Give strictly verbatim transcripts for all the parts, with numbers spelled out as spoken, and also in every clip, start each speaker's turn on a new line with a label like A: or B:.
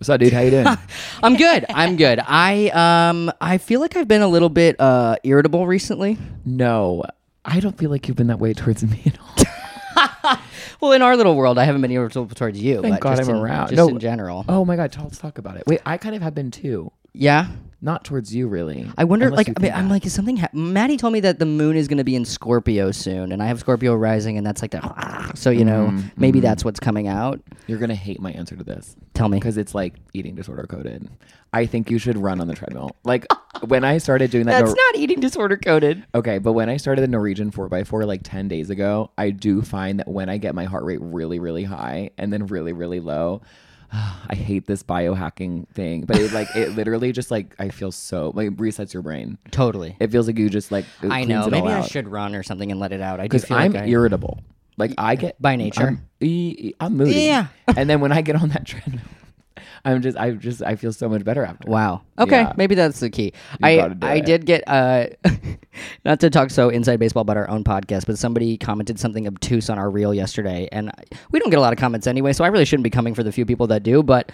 A: What's up, dude? How you doing?
B: I'm good. I'm good. I um I feel like I've been a little bit uh irritable recently.
A: No, I don't feel like you've been that way towards me at all.
B: Well, in our little world, I haven't been irritable towards you.
A: Thank
B: but
A: God
B: just
A: I'm
B: in,
A: around.
B: Just
A: No.
B: in general.
A: Oh my God, let's talk about it. Wait, I kind of have been too.
B: Yeah.
A: Not towards you, really.
B: I wonder,
A: Unless
B: like,
A: you
B: I mean,
A: think
B: I'm
A: that.
B: like, is something? Ha- Maddie told me that the moon is going to be in Scorpio soon, and I have Scorpio rising, and that's like the. So you know,
A: Mm,
B: maybe
A: mm.
B: that's what's coming out.
A: You're gonna hate my answer to this.
B: Tell me.
A: Because it's like eating disorder coded. I think you should run on the treadmill. Like when I started doing that.
B: That's
A: Nor-
B: not eating disorder coded.
A: okay, but when I started the Norwegian four by four like ten days ago, I do find that when I get my heart rate really, really high and then really, really low, I hate this biohacking thing, but it like it literally just like I feel so like resets your brain.
B: Totally.
A: It feels like you just like it
B: I
A: cleans
B: know.
A: it
B: Maybe
A: all
B: I
A: out.
B: should run or something and let it out. I do
A: Because
B: feel
A: I'm
B: like I,
A: irritable. Like I get
B: By nature?
A: I'm, e- I'm moody.
B: Yeah.
A: And then when I get on that treadmill, I'm just I just I feel so much better after.
B: Wow. Okay,
A: Yeah.
B: maybe that's the key.
A: You
B: I
A: gotta do
B: I
A: it.
B: did get uh, not to talk so inside baseball about our own podcast, but somebody commented something obtuse on our reel yesterday, and I, we don't get a lot of comments anyway, so I really shouldn't be coming for the few people that do. But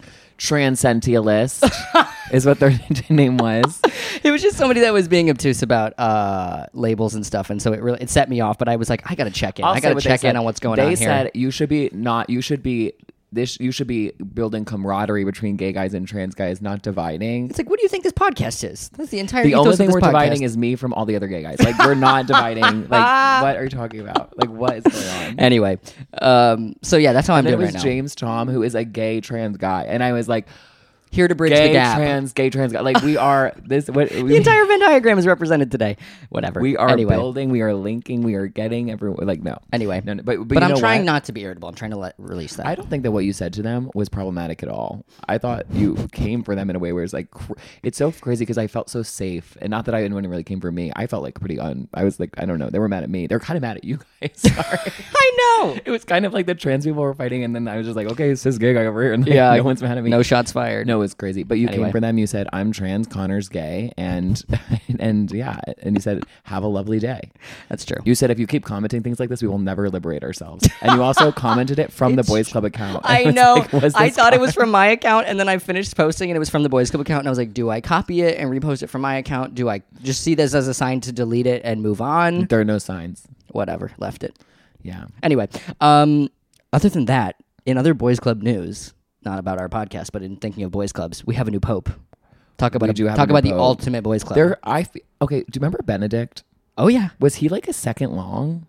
A: Transcentialist is what their name was.
B: it was just somebody that was being obtuse about uh, labels and stuff, and so it really it set me off. But I was like, I gotta check in.
A: I'll
B: I
A: say
B: gotta
A: what they
B: check in
A: said.
B: on what's going
A: they
B: on here.
A: said you should be not. You should be this. You should be building camaraderie between gay guys and trans guys, not dividing.
B: It's like, what do you think this podcast is? That's the entire.
A: The
B: ethos
A: only
B: of
A: thing
B: this
A: we're
B: podcast.
A: dividing is me from all the other gay guys. Like we're not dividing. Like what are you talking about? Like what is going on?
B: Anyway, um, so yeah, that's how I'm
A: And it
B: doing
A: was
B: right now.
A: James Tom, who is a gay trans guy, and I was like,
B: Here to bridge
A: gay
B: the gap.
A: trans, gay trans guy. Like we are this. What
B: The
A: we,
B: entire Venn diagram is represented today. Whatever.
A: we are
B: anyway.
A: building. We are linking. We are getting everyone. Like no.
B: Anyway,
A: No, no, but but,
B: but
A: you
B: I'm
A: know
B: trying
A: what?
B: not to be irritable. I'm trying to let release that.
A: I don't think that what you said to them was problematic at all. I thought you came for them in a way where it's like, cr- it's so crazy because I felt so safe. And not that I anyone really came for me. I felt like pretty un, I was like, I don't know. They were mad at me. They're kind of mad at you guys. Sorry.
B: I know.
A: It was kind of like the trans people were fighting. And then I was just like, okay, it's this gay guy over here. And like,
B: Yeah,
A: no one's mad at me.
B: No shots fired.
A: No, it's crazy. But you
B: Anyway.
A: came for them. You said, I'm trans, Connor's gay. And, and yeah. And you said, have a lovely day.
B: That's true.
A: You said, if you keep commenting things like this, we will never liberate ourselves. And you also commented it from the
B: It's
A: Boys Club account.
B: I
A: was
B: know.
A: like, what's
B: I
A: this
B: thought it was
A: comment?
B: from my account, and then I finished posting, and it was from the Boys Club account. And I was like, do I copy it and repost it from my account? Do I just see this as a sign to delete it and move on?
A: There are no signs.
B: Whatever. Left it.
A: Yeah.
B: Anyway, um, other than that, in other Boys Club news, not about our podcast, but in thinking of Boys Clubs, we have a new pope. Talk about
A: We
B: a,
A: do have
B: talk
A: a new
B: about the
A: pope.
B: ultimate Boys Club.
A: There, I fe- okay. Do you remember Benedict?
B: oh yeah,
A: Was he like a second long?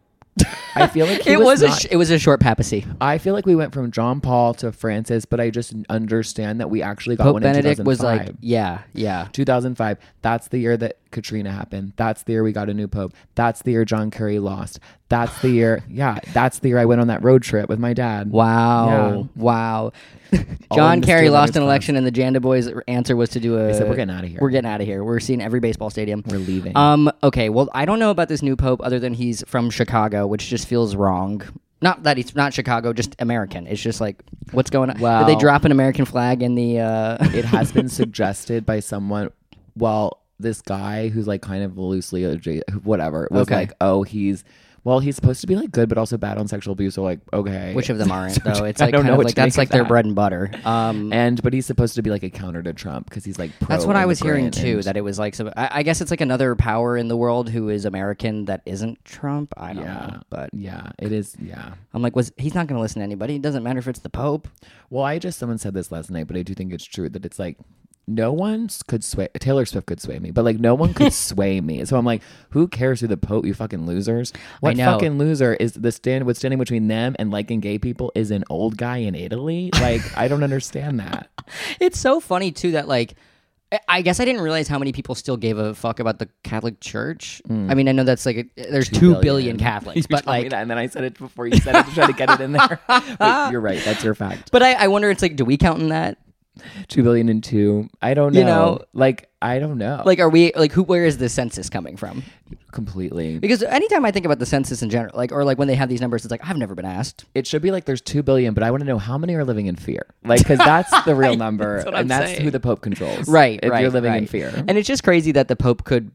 A: I feel like he
B: it
A: was.
B: was, a
A: not-
B: sh- it was a short papacy.
A: I feel like we went from John Paul to Francis, but I just understand that we actually got
B: Pope
A: one
B: Benedict
A: in
B: was
A: two thousand five.
B: like, yeah, yeah.
A: two thousand five. That's the year that Katrina happened. That's the year we got a new pope. That's the year John Kerry lost. That's the year. Yeah, that's the year I went on that road trip with my dad.
B: Wow,
A: Yeah.
B: wow.
A: All
B: John
A: in the
B: Kerry
A: Still
B: lost
A: Runners
B: an
A: class.
B: election, and the Janda Boys' answer was to do a.
A: They said, "We're getting outta here.
B: We're getting out of here. We're seeing every baseball stadium.
A: We're leaving."
B: Um. Okay. Well, I don't know about this new pope other than he's from Chicago, which just feels wrong. Not that he's not Chicago, just American. It's just like, what's going on?
A: Well-
B: Did they drop an American flag in the? Uh...
A: It has been suggested by someone. Well, this guy who's like kind of loosely adja- whatever was
B: Okay.
A: like, oh, he's well, he's supposed to be like good, but also bad on sexual abuse. So like, okay,
B: Which of them aren't though? It's
A: I
B: like
A: don't
B: kind
A: know
B: of
A: what
B: like
A: to make
B: that's
A: of
B: like their
A: that.
B: bread and butter. Um.
A: And but he's supposed to be like a counter to Trump because he's like pro
B: That's what I was hearing
A: immigrant
B: too.
A: and-
B: That it was like some. I, I guess it's like another power in the world who is American that isn't Trump. I don't
A: Yeah.
B: know, but
A: yeah, it is. Yeah.
B: I'm like, was he's not going to listen to anybody? It doesn't matter if it's the Pope.
A: Well, I just someone said this last night, but I do think it's true that it's like no one could sway. Taylor Swift could sway me, but like no one could sway me. So I'm like, who cares who the Pope? You fucking losers! What
B: know.
A: fucking loser is the stand? What's standing between them and liking gay people is an old guy in Italy? Like I don't understand that.
B: It's so funny too that like. I- I guess I didn't realize how many people still gave a fuck about the Catholic Church. I mean, I know that's like a, there's two billion,
A: billion.
B: Catholics,
A: You
B: but
A: told me
B: like,
A: that, and then I said it before you said it to try to get it in there. But you're right. That's your fact.
B: but I, I wonder, it's like, do we count in that?
A: Two billion and two. I don't know.
B: You know?
A: like I don't know.
B: Like, are we like who? Where is the census coming from?
A: completely.
B: Because anytime I think about the census in general, like or like when they have these numbers, it's like I've never been asked.
A: It should be like there's two billion, but I want to know how many are living in fear. Like, because that's the real number,
B: That's what
A: and
B: I'm
A: that's
B: saying.
A: who the Pope controls.
B: Right,
A: If
B: right,
A: you're living in
B: right.
A: fear.
B: And it's just crazy that the Pope could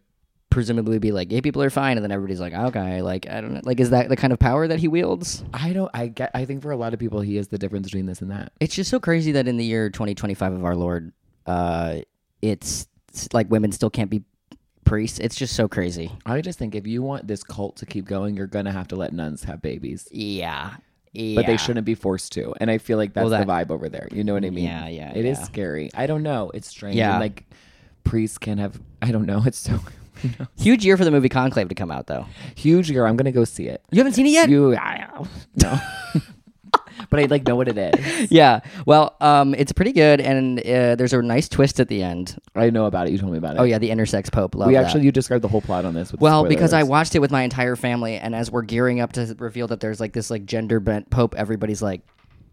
B: presumably be like, gay people are fine, and then everybody's like, okay, like I don't know, like is that the kind of power that he wields?
A: I don't. I get. I think for a lot of people, he is the difference between this and that.
B: It's just so crazy that in the year twenty twenty-five of our Lord, uh, it's, it's like women still can't be priests. It's just so crazy.
A: I just think if you want this cult to keep going, you're gonna have to let nuns have babies.
B: Yeah. Yeah.
A: But they shouldn't be forced to. And I feel like that's
B: Well, that-
A: the vibe over there. You know what I mean?
B: Yeah, yeah,
A: It is
B: yeah.
A: scary. I don't know. It's strange.
B: Yeah.
A: And like priests can have. I don't know. It's so. You know.
B: Huge year for the movie Conclave to come out, though.
A: Huge year. I'm gonna go see it.
B: You haven't seen it yet?
A: You. I, no. But I like know what it is.
B: Yeah. Well, um, it's pretty good, and uh, there's a nice twist at the end.
A: I know about it. You told me about it.
B: Oh yeah, the intersex pope. Love
A: we
B: that.
A: actually you described the whole plot on this. With
B: Well,
A: spoilers.
B: because I watched it with my entire family, and as we're gearing up to reveal that there's like this like gender bent pope, everybody's like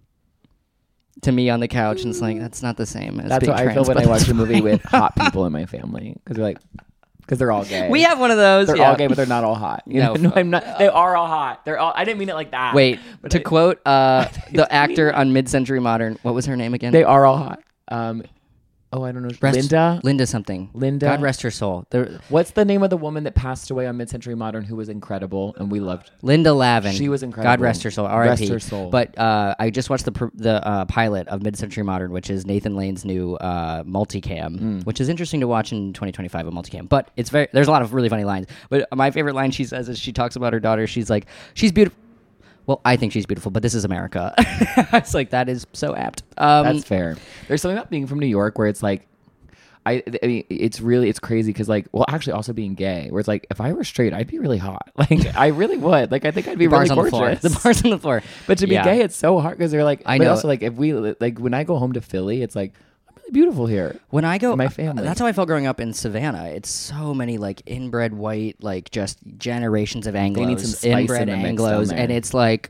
B: to me on the couch, and it's like that's not the same as
A: That's
B: being
A: what I feel
B: trans,
A: when
B: but
A: I watch
B: that's
A: a movie
B: fine.
A: with hot people in my family because they're like because they're all gay.
B: We have one of those.
A: They're
B: yeah.
A: all gay, but they're not all hot. You
B: No.
A: know, no, I'm not. They are all hot. They're all. I didn't mean it like that.
B: Wait,
A: but
B: to
A: I-
B: quote uh, the actor on Mid-Century Modern, what was her name again?
A: they are all hot. Um, oh, I don't know.
B: Rest-
A: Linda.
B: Linda something.
A: Linda.
B: God rest her soul. The,
A: What's the name of the woman that passed away on Mid-Century Modern who was incredible and we loved?
B: Linda Lavin.
A: She was
B: God
A: incredible.
B: rest her soul. R I P.
A: Rest her soul.
B: But uh, I just watched the pr- the uh, pilot of Mid-Century Modern, which is Nathan Lane's new uh, multicam,
A: Mm.
B: which is interesting to watch in twenty twenty-five. A multicam, but it's very. There's a lot of really funny lines. But my favorite line she says is she talks about her daughter. She's like, she's beautiful. Well, I think she's beautiful, but this is America. It's like that is so apt. Um,
A: That's fair. There's something about being from New York where it's like, I, I mean, it's really, it's crazy because like, well, actually also being gay, where it's like, if I were straight, I'd be really hot. Like, I really would. Like, I think I'd be
B: the bars
A: really
B: on the floor.
A: gorgeous.
B: The bars on the floor.
A: But to be
B: Yeah.
A: gay, it's so hard because they're like,
B: I
A: but
B: know.
A: also like, if we, like, when I go home to Philly, it's like, I'm really beautiful here.
B: When I go,
A: My family.
B: That's how I felt growing up in Savannah. It's so many like inbred white, like just generations of Anglos,
A: need some spice
B: inbred
A: in the mix
B: Anglos,
A: down there.
B: and it's like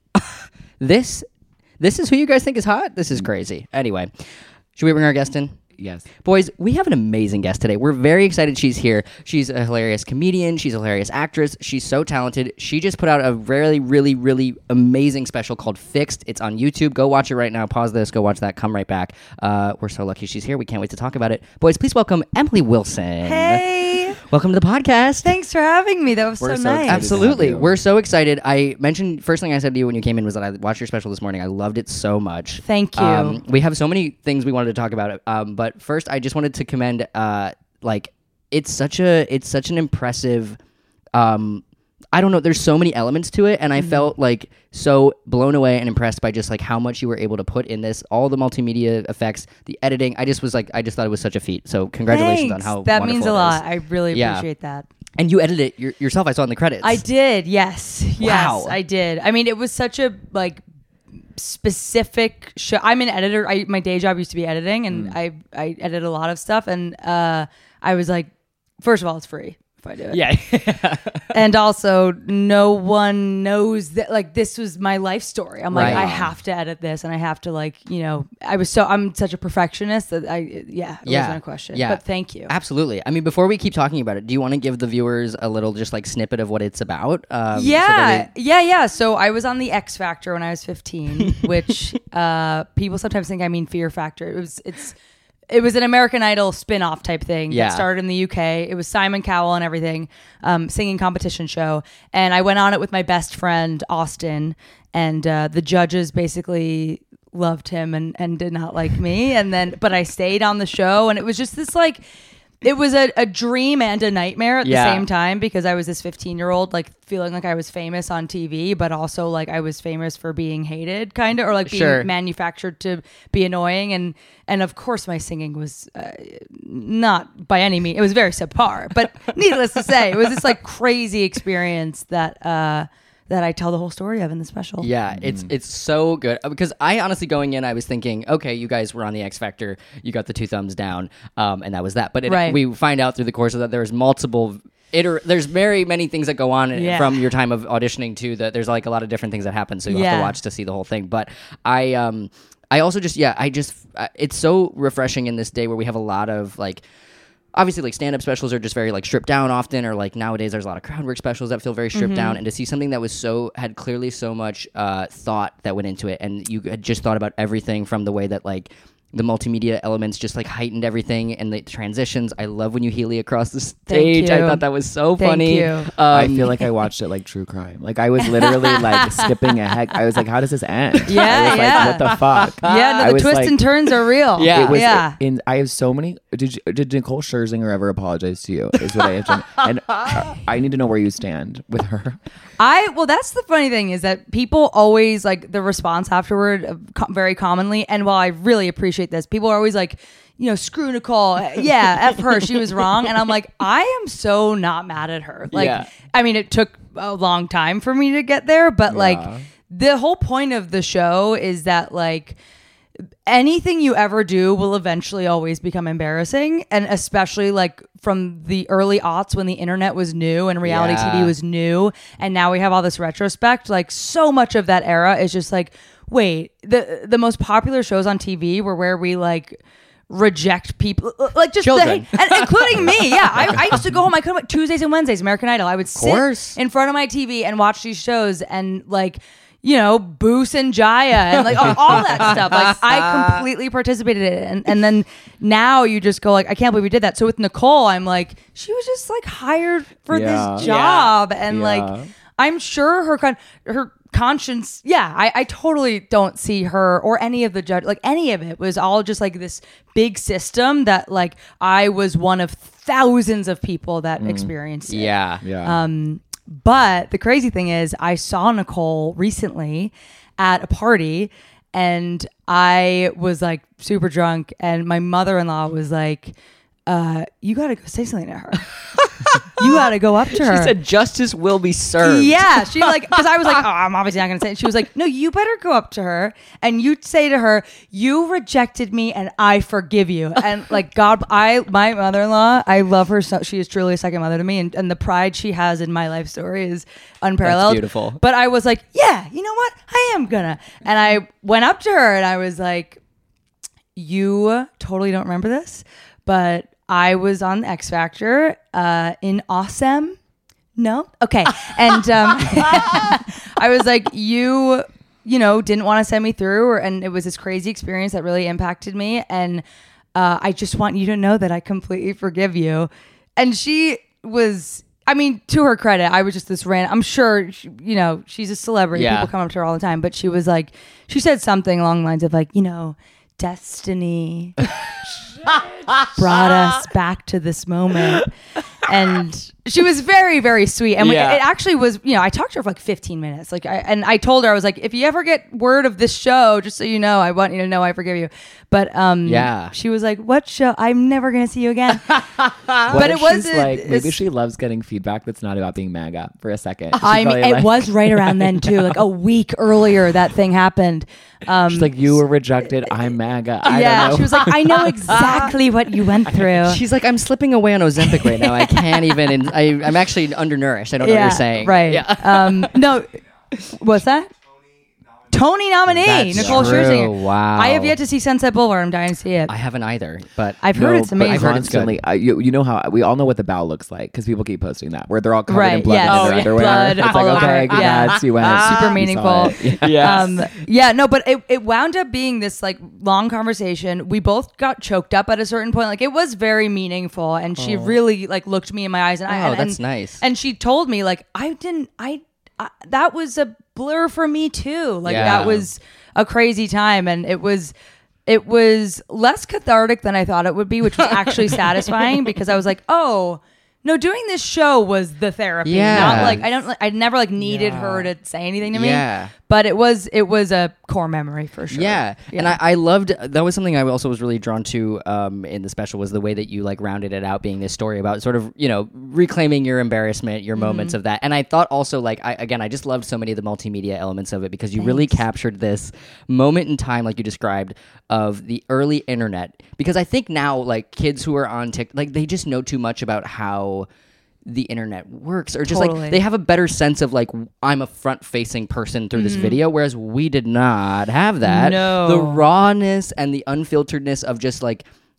B: this. This is who you guys think is hot. This is crazy. Anyway, should we bring our guest in?
A: Yes.
B: Boys, we have an amazing guest today. We're very excited she's here. She's a hilarious comedian. She's a hilarious actress. She's so talented. She just put out a really, really, really amazing special called Fixed. It's on YouTube. Go watch it right now. Pause this. Go watch that. Come right back. Uh, we're so lucky she's here. We can't wait to talk about it. Boys, please welcome Emily Wilson.
C: Hey,
B: Welcome to the podcast.
C: thanks for having me. That was
A: We're
C: so
A: so
C: nice.
A: excited.
B: Absolutely.
A: to have you.
B: We're so excited. I mentioned, first thing I said to you when you came in was that I watched your special this morning. I loved it so much.
C: Thank you.
B: Um, we have so many things we wanted to talk about. Um, but first, I just wanted to commend, uh, like, it's such a, it's such an impressive, um, I don't know. There's so many elements to it, and I
C: Mm-hmm.
B: felt like so blown away and impressed by just like how much you were able to put in this, all the multimedia effects, the editing. I just was like, I just thought it was such a feat. So congratulations
C: Thanks.
B: on how
C: that means
B: wonderful
C: a
B: it is.
C: lot. I really
B: Yeah.
C: appreciate that.
B: And you edited it your, yourself. I saw in the credits.
C: I did. Yes.
B: Wow.
C: Yes, I did. I mean, it was such a like specific show. I'm an editor. I my day job used to be editing, and I I edit a lot of stuff. And uh, I was like, first of all, it's free if I do it.
B: Yeah.
C: And also, no one knows that like this was my life story. I'm like,
B: Right.
C: I have to edit this, and I have to like, you know, I was so I'm such a perfectionist that I yeah, it
B: Yeah.
C: wasn't a question.
B: Yeah.
C: But thank you.
B: Absolutely. I mean, before we keep talking about it, do you want to give the viewers a little just like snippet of what it's about? Um, so
C: Yeah,
B: that they-
C: yeah, yeah. So I was on the X Factor when I was fifteen, which uh, people sometimes think I mean Fear Factor. It was it's it was an American Idol spin-off type thing
B: Yeah.
C: that started in the U K. It was Simon Cowell and everything, um, singing competition show. And I went on it with my best friend Austin, and uh, the judges basically loved him and and did not like me. And then, but I stayed on the show, and it was just this like. It was a, a dream and a nightmare at
B: Yeah.
C: the same time because I was this fifteen year old like feeling like I was famous on T V, but also like I was famous for being hated kind of, or like being
B: Sure.
C: manufactured to be annoying. And, and of course my singing was uh, not by any means, it was very subpar, but needless to say, it was this like crazy experience that, uh, that I tell the whole story of in the special.
B: Yeah, it's it's so good Uh, because I honestly going in, I was thinking, okay, you guys were on the X Factor, you got the two thumbs down, um, and that was that. But it,
C: Right.
B: we find out through the course of that there's multiple. Iter- there's very many things that go on
C: Yeah.
B: from your time of auditioning to that. There's like a lot of different things that happen, so you have to
C: Yeah.
B: watch to see the whole thing. But I, um, I also just yeah, I just uh, it's so refreshing in this day where we have a lot of like. Obviously, like stand-up specials are just very like stripped down often, or like nowadays there's a lot of crowd work specials that feel very stripped down. And to see something that was so had clearly so much uh, thought that went into it, and you had just thought about everything from the way that like the multimedia elements just like heightened everything, and the transitions. I love when you Healy across the stage. I
C: you.
B: thought that was so
C: Thank
B: funny.
C: you.
B: Um,
A: I feel like I watched it like true crime. Like I was literally like skipping ahead. I was like, how does this end?
C: Yeah,
A: I was
C: yeah.
A: like, what the fuck?
C: Yeah, no,
A: I
C: the
A: was
C: twists
A: like-
C: and turns are real.
B: Yeah.
A: It was
C: yeah.
A: in I have so many did you, did Nicole Scherzinger ever apologize to you? Is what I have done. And uh, I need to know where you stand with her.
C: I well, that's the funny thing is that people always like the response afterward uh, co- very commonly. And while I really appreciate this, people are always like, you know, screw Nicole. Yeah, F her. She was wrong. And I'm like, I am so not mad at her. Like,
B: Yeah.
C: I mean, it took a long time for me to get there, but like
A: Yeah.
C: the whole point of the show is that like anything you ever do will eventually always become embarrassing, and especially like from the early aughts when the internet was new and reality
B: Yeah.
C: T V was new, and now we have all this retrospect. Like so much of that era is just like, wait, the the most popular shows on T V were where we like reject people, like just the,
B: Children.
C: and including me. Yeah, I, I used to go home. I could like Tuesdays and Wednesdays, American Idol. I would
B: course.
C: sit in front of my T V and watch these shows and like, you know, Boos and Jaya and like all, all that stuff. Like I completely participated in it. And, and then now you just go like, I can't believe we did that. So with Nicole, I'm like, she was just like hired for
A: Yeah.
C: this job. And
A: Yeah.
C: like, I'm sure her con- her conscience, yeah, I, I totally don't see her or any of the judge, like any of it was all just like this big system that like I was one of thousands of people that experienced it.
B: yeah.
A: Yeah.
C: Um, but the crazy thing is, I saw Nicole recently at a party, and I was like super drunk, and my mother-in-law was like, uh, "You got to go say something to her. You got to go up to her."
B: She said justice will be served.
C: Yeah, she like because I was like, oh, I'm obviously not gonna say it. She was like, no, you better go up to her and you say to her, you rejected me and I forgive you. And like God, I my mother-in-law, I love her so. She is truly a second mother to me, and, and the pride she has in my life story is unparalleled.
B: That's beautiful.
C: But I was like, yeah, you know what? I am gonna. And I went up to her and I was like, you totally don't remember this, but I was on X Factor uh, in Awesome. No? Okay. And um, I was like, you, you know, didn't want to send me through, or, and it was this crazy experience that really impacted me. And uh, I just want you to know that I completely forgive you. And she was, I mean, to her credit, I was just this random, I'm sure, she, you know, she's a celebrity.
B: Yeah.
C: People come up to her all the time. But she was like, she said something along the lines of like, you know, destiny brought us back to this moment. And she was very, very sweet. And
B: Yeah.
C: it, it actually was, you know, I talked to her for like fifteen minutes. Like, I, and I told her, I was like, if you ever get word of this show, just so you know, I want you to know I forgive you. But um,
B: Yeah.
C: she was like, what show? I'm never going to see you again.
A: What
C: but
A: if
C: it was
A: she's
C: a-
A: like maybe
C: it's-
A: she loves getting feedback that's not about being MAGA for a second. She's
C: I mean,
A: probably
C: it
A: like-
C: was right around then too, like a week earlier that thing happened. Um,
A: She's like, you were rejected. I'm MAGA. I
C: yeah,
A: don't know.
C: she was like, I know exactly what you went through.
B: She's like, I'm slipping away on Ozempic right now. I can't even. And I, I'm actually undernourished. I don't know what you're saying.
C: Right.
B: Yeah.
C: Um, no. What's that? Tony nominee,
B: That's
C: Nicole
B: true.
C: Scherzinger.
B: Wow.
C: I have yet to see Sunset Boulevard. I'm dying to see it.
B: I haven't either, but
C: I've heard
A: No,
C: it's
A: but
C: amazing.
B: I've heard it's good.
A: constantly, uh, you, you know how we all know what the bow looks like because people keep posting that where they're all covered in
C: Right,
A: blood
C: yes.
A: in
C: Oh,
A: their
C: yeah.
A: underwear.
C: Blood
A: It's
C: all
A: like,
C: over.
A: okay,
C: Yeah.
A: congrats, you went.
C: Super
A: You saw
C: meaningful.
A: it.
B: Yes.
C: Um, yeah, no, but it, it wound up being this like long conversation. We both got choked up at a certain point. Like it was very meaningful, and she really like looked me in my eyes. And I,
B: Oh,
C: and,
B: that's
C: and-
B: nice.
C: And she told me like I didn't, I, I that was a blur for me too. Like
B: Yeah.
C: that was a crazy time, and it was. It was less cathartic than I thought it would be, which was actually satisfying because I was like, oh. No, doing this show was the therapy.
B: Yeah.
C: Not like I don't. I never like needed
A: Yeah.
C: her to say anything to me.
B: Yeah.
C: But it was it was a core memory for sure.
B: Yeah. and I, I loved that was something I also was really drawn to um, in the special was the way that you like rounded it out, being this story about sort of you know reclaiming your embarrassment, your moments of that. And I thought also like I, again I just loved so many of the multimedia elements of it because you really captured this moment in time like you described of the early internet. Because I think now like kids who are on TikTok like they just know too much about how the internet works or just
C: Totally.
B: like they have a better sense of like I'm a front facing person through this video, whereas we did not have that.
C: No.
B: The rawness and the unfilteredness of just like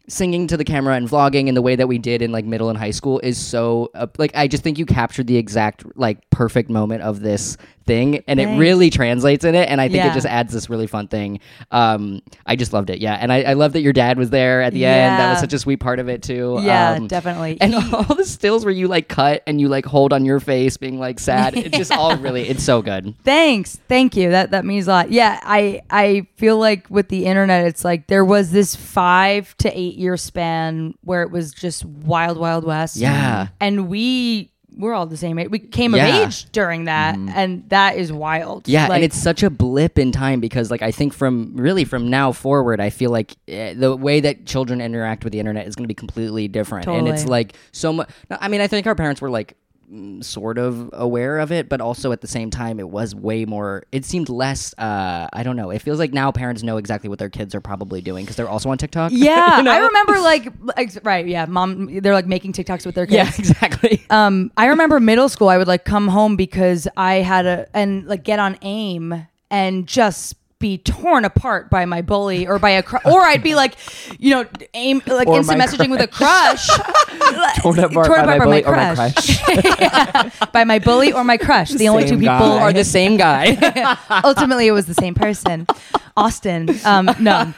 B: singing to the camera and vlogging in the way that we did in like middle and high school is so uh, like I just think you captured the exact like perfect moment of this thing, and
C: Thanks.
B: it really translates in it, and I think
C: Yeah.
B: it just adds this really fun thing. um I just loved it. Yeah, and I, I love that your dad was there at the end. That was
C: Yeah.
B: such a sweet part of it too.
C: Yeah,
B: Um,
C: definitely.
B: and
C: He-
B: all the stills where you like cut and you like hold on your face being like sad, it's just all really, it's so good.
C: Thanks. Thank you. That that means a lot. Yeah, I I feel like with the internet it's like there was this five to eight year span where it was just wild wild west.
B: Yeah.
C: And we we're all the same age. We came
B: Yeah.
C: of age during that, and that is wild.
B: Yeah,
C: Like,
B: and it's such a blip in time because, like, I think from really from now forward, I feel like eh, the way that children interact with the internet is going to be completely different, and it's
C: Totally.
B: like so much. I mean, I think our parents were like mm, sort of aware of it, but also at the same time, it was way more. It seemed less. Uh, I don't know. It feels like now parents know exactly what their kids are probably doing because they're also on TikTok.
C: yeah,
B: You know?
C: I remember like ex- right, yeah, mom. They're like making TikToks with their kids.
B: Yeah, exactly.
C: Um, I remember middle school. I would like come home because I had a and like get on AIM and just be torn apart by my bully or by a cr- or I'd be like, you know, AIM like
A: Or
C: instant
A: my
C: messaging with a crush,
A: Torn apart by my bully or my crush.
C: Yeah, by my bully or my crush. The only two
A: Same
C: people
A: guy.
B: Are the same guy.
C: ultimately it was the same person, Austin. Um, no,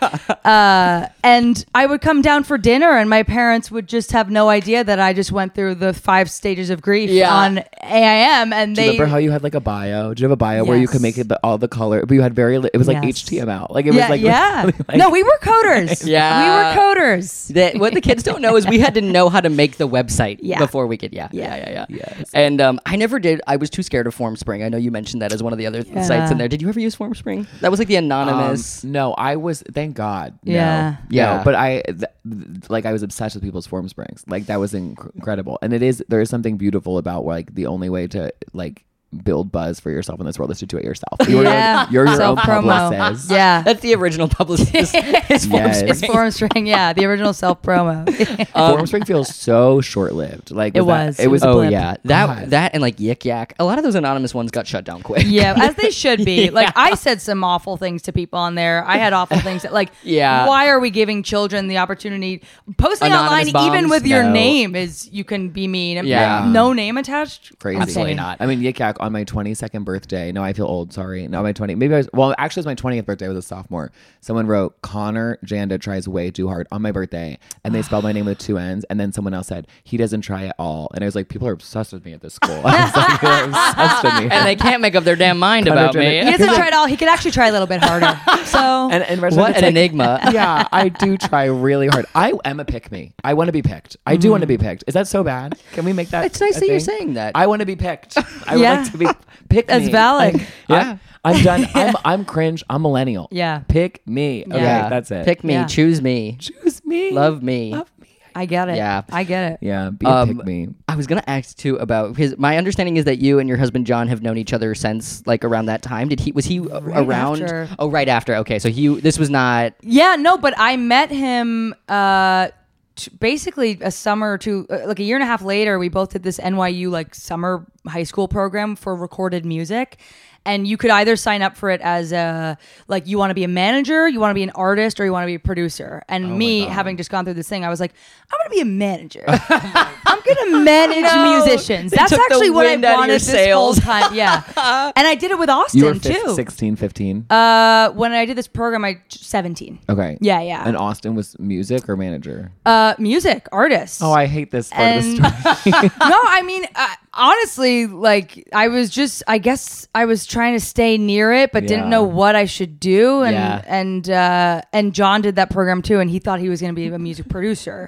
C: uh, and I would come down for dinner, and my parents would just have no idea that I just went through the five stages of grief
B: Yeah.
C: on A I M, and
A: Do you
C: they.
A: remember how you had like a bio? Did you have a bio where you could make
C: Yes.
A: it the, all the color, but you had very li- it was like
C: Yes.
A: H T M L, like it
C: yeah,
A: was like
C: yeah.
A: like-
C: No, we were coders.
B: Yeah.
C: we were coders.
B: That what the kids don't know is we had to know how to make the website
C: Yeah.
B: before we could. Yeah, yeah,
C: Yeah.
B: yeah, yeah.
A: Yes.
B: And um, I never did. I was too scared of FormSpring. I know you mentioned that as one of the other th-
C: Yeah.
B: sites in there. Did you ever use FormSpring? That was like the
A: Um,
B: anonymous.
A: no, I was. Thank God. No.
C: Yeah.
B: Yeah.
A: No, but I th- th- like I was obsessed with people's form springs. Like that was inc- incredible, and it is. There is something beautiful about like the only way to like build buzz for yourself in this world is to do it yourself. You are,
C: Yeah.
A: you're your own
C: Self-promo.
A: publicist.
C: Yeah.
B: That's the original publicist. Is
A: Yes.
B: FormSpring.
C: It's FormSpring, yeah, the original self promo.
A: Form spring feels so short lived. Like
C: It
A: that-
C: was.
A: It
C: It
A: was.
C: was a
B: Oh
C: blip.
B: yeah, that
A: God.
B: that and like Yik Yak. A lot of those anonymous ones got shut down quick.
C: Yeah, as they should be. Like I said some awful things to people on there. I had awful things that, like,
B: Yeah.
C: why are we giving children the opportunity posting
B: Anonymous
C: online even
B: bombs?
C: with your
A: No.
C: name is you can be mean. And
B: Yeah.
C: no name attached.
A: Crazy.
B: Absolutely
C: Insane.
B: not.
A: I mean, Yik Yak on my twenty-second birthday. No, I feel old. Sorry. No, my twenty. Maybe I was. Well, actually, it was my twentieth birthday. I was a sophomore. Someone wrote Connor Janda tries way too hard on my birthday, and they spelled my name with two N's. And then someone else said he doesn't try at all. And I was like, people are obsessed with me at this school. I was like, people are obsessed with me.
B: And they can't make up their damn mind
A: Kind of
B: about
A: trying
B: me.
A: to-
C: He doesn't try at all. He could actually try a little bit harder. So
A: And, and
B: What an enigma.
A: Yeah, I do try really hard. I am a pick me. I want to be picked. I do want to be picked. Is that so bad? Can we make that?
B: It's nice
A: a
B: that you're
A: thing?
B: saying that.
A: I want to be picked. I would
C: Yeah.
A: like to be pick
C: That's
A: me.
C: valid.
A: I-
B: Yeah.
A: I, I'm done. I'm I'm cringe. I'm millennial.
C: Yeah.
A: Pick me. Okay,
C: Yeah.
A: that's it.
B: Pick me,
C: Yeah.
B: choose me,
A: Choose me.
B: love me.
A: Love me.
C: I get it.
B: Yeah.
C: I get it.
A: Yeah, be
B: Um,
A: a pick me.
B: I was gonna ask too about because my understanding is that you and your husband John have known each other since like around that time. Did he was he uh, around?
C: after.
B: Oh, right after. Okay, so he this was not.
C: Yeah, no, but I met him uh t- basically a summer or two, uh, like a year and a half later. We both did this N Y U like summer high school program for recorded music. And you could either sign up for it as a, like, you want to be a manager, you want to be an artist, or you want to be a producer. And
A: Oh
C: me,
A: God.
C: having just gone through this thing, I was like, I'm going to be a manager. I'm going to manage musicians.
B: They
C: That's
B: took the
C: actually what I
B: wind out of
C: wanted
B: your
C: this
B: sails.
C: whole time. Yeah. And I did it with Austin,
A: You were
C: too.
A: fif- sixteen, fifteen.
C: Uh, when I did this program, I seventeen.
A: Okay.
C: Yeah, yeah.
A: And Austin was music or manager?
C: Uh, music, artist.
A: Oh, I hate this part
C: and
A: of the story.
C: no, I mean, uh, honestly, like I was just, I guess I was trying to stay near it, but
A: Yeah.
C: didn't know what I should do. And
B: Yeah.
C: and uh, and John did that program too, and he thought he was going to be a music producer.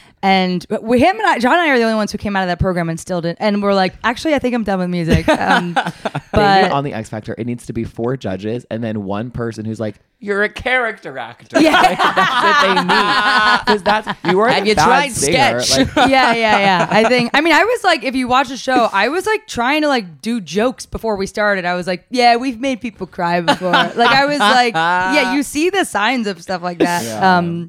C: And but we, him and I, John and I are the only ones who came out of that program and still did. And we're like, actually, I think I'm done with music. Um,
A: Maybe
C: but
A: on the X Factor, it needs to be four judges and then one person who's like, "You're a character actor."
C: Yeah.
A: Like, that's what they need. Because that's you weren't
B: Have
A: a
B: you
A: bad
B: tried
A: singer.
B: sketch?
A: Like,
C: yeah, yeah, yeah. I think. I mean, I was like, if you watch the show, I was like trying to like do jokes before we started. I was like, yeah, we've made people cry before. Like I was like, yeah, you see the signs of stuff like that.
A: Yeah.
C: Um,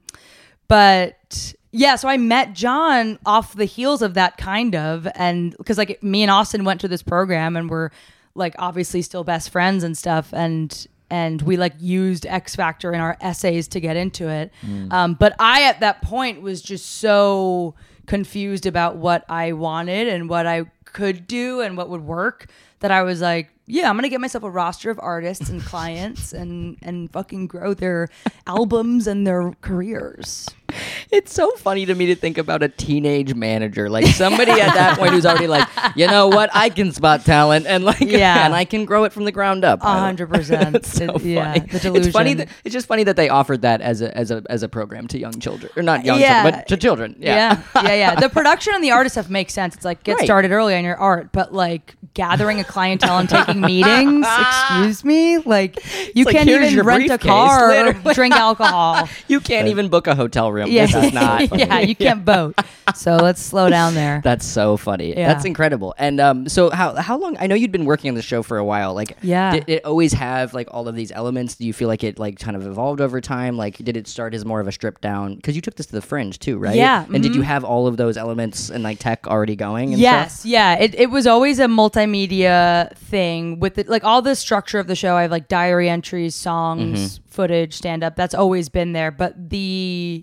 C: but yeah, so I met John off the heels of that kind of, and because like me and Austin went to this program and we're like obviously still best friends and stuff, and and we like used X Factor in our essays to get into it. Mm. Um, but I at that point was just so confused about what I wanted and what I could do and what would work that I was like, yeah, I'm gonna get myself a roster of artists and clients and and fucking grow their albums and their careers.
B: It's so funny to me to think about a teenage manager, like somebody at that point who's already like, you know what, I can spot talent and like,
C: yeah,
B: and I can grow it from the ground up.
C: A hundred percent.
B: It's so funny.
C: Yeah, the delusion.
B: It's funny. That, it's just funny that they offered that as a as a as a program to young children, or not young
C: yeah.
B: children, but to children. Yeah,
C: yeah, yeah, yeah. The production and the art stuff makes sense. It's like get
B: Right.
C: started early on your art, but like gathering a clientele and taking meetings. Excuse me, like you
B: like,
C: can't
B: here's
C: even
B: your
C: rent a
B: briefcase,
C: car or
B: literally.
C: drink alcohol.
B: You can't even book a hotel room.
C: Yeah,
B: This is not.
C: yeah, you can't vote. So let's slow down there.
B: That's so funny.
C: Yeah.
B: That's incredible. And um, so how how long? I know you'd been working on the show for a while. Like,
C: Yeah.
B: did it always have like all of these elements? Do you feel like it like kind of evolved over time? Like, did it start as more of a stripped down? Because you took this to the Fringe too, right?
C: Yeah,
B: And did you
C: mhm.
B: have all of those elements and like tech already going? And
C: Yes,
B: stuff?
C: yeah. It it was always a multimedia thing with it, like all the structure of the show. I have like diary entries, songs, footage, stand up. That's always been there, but the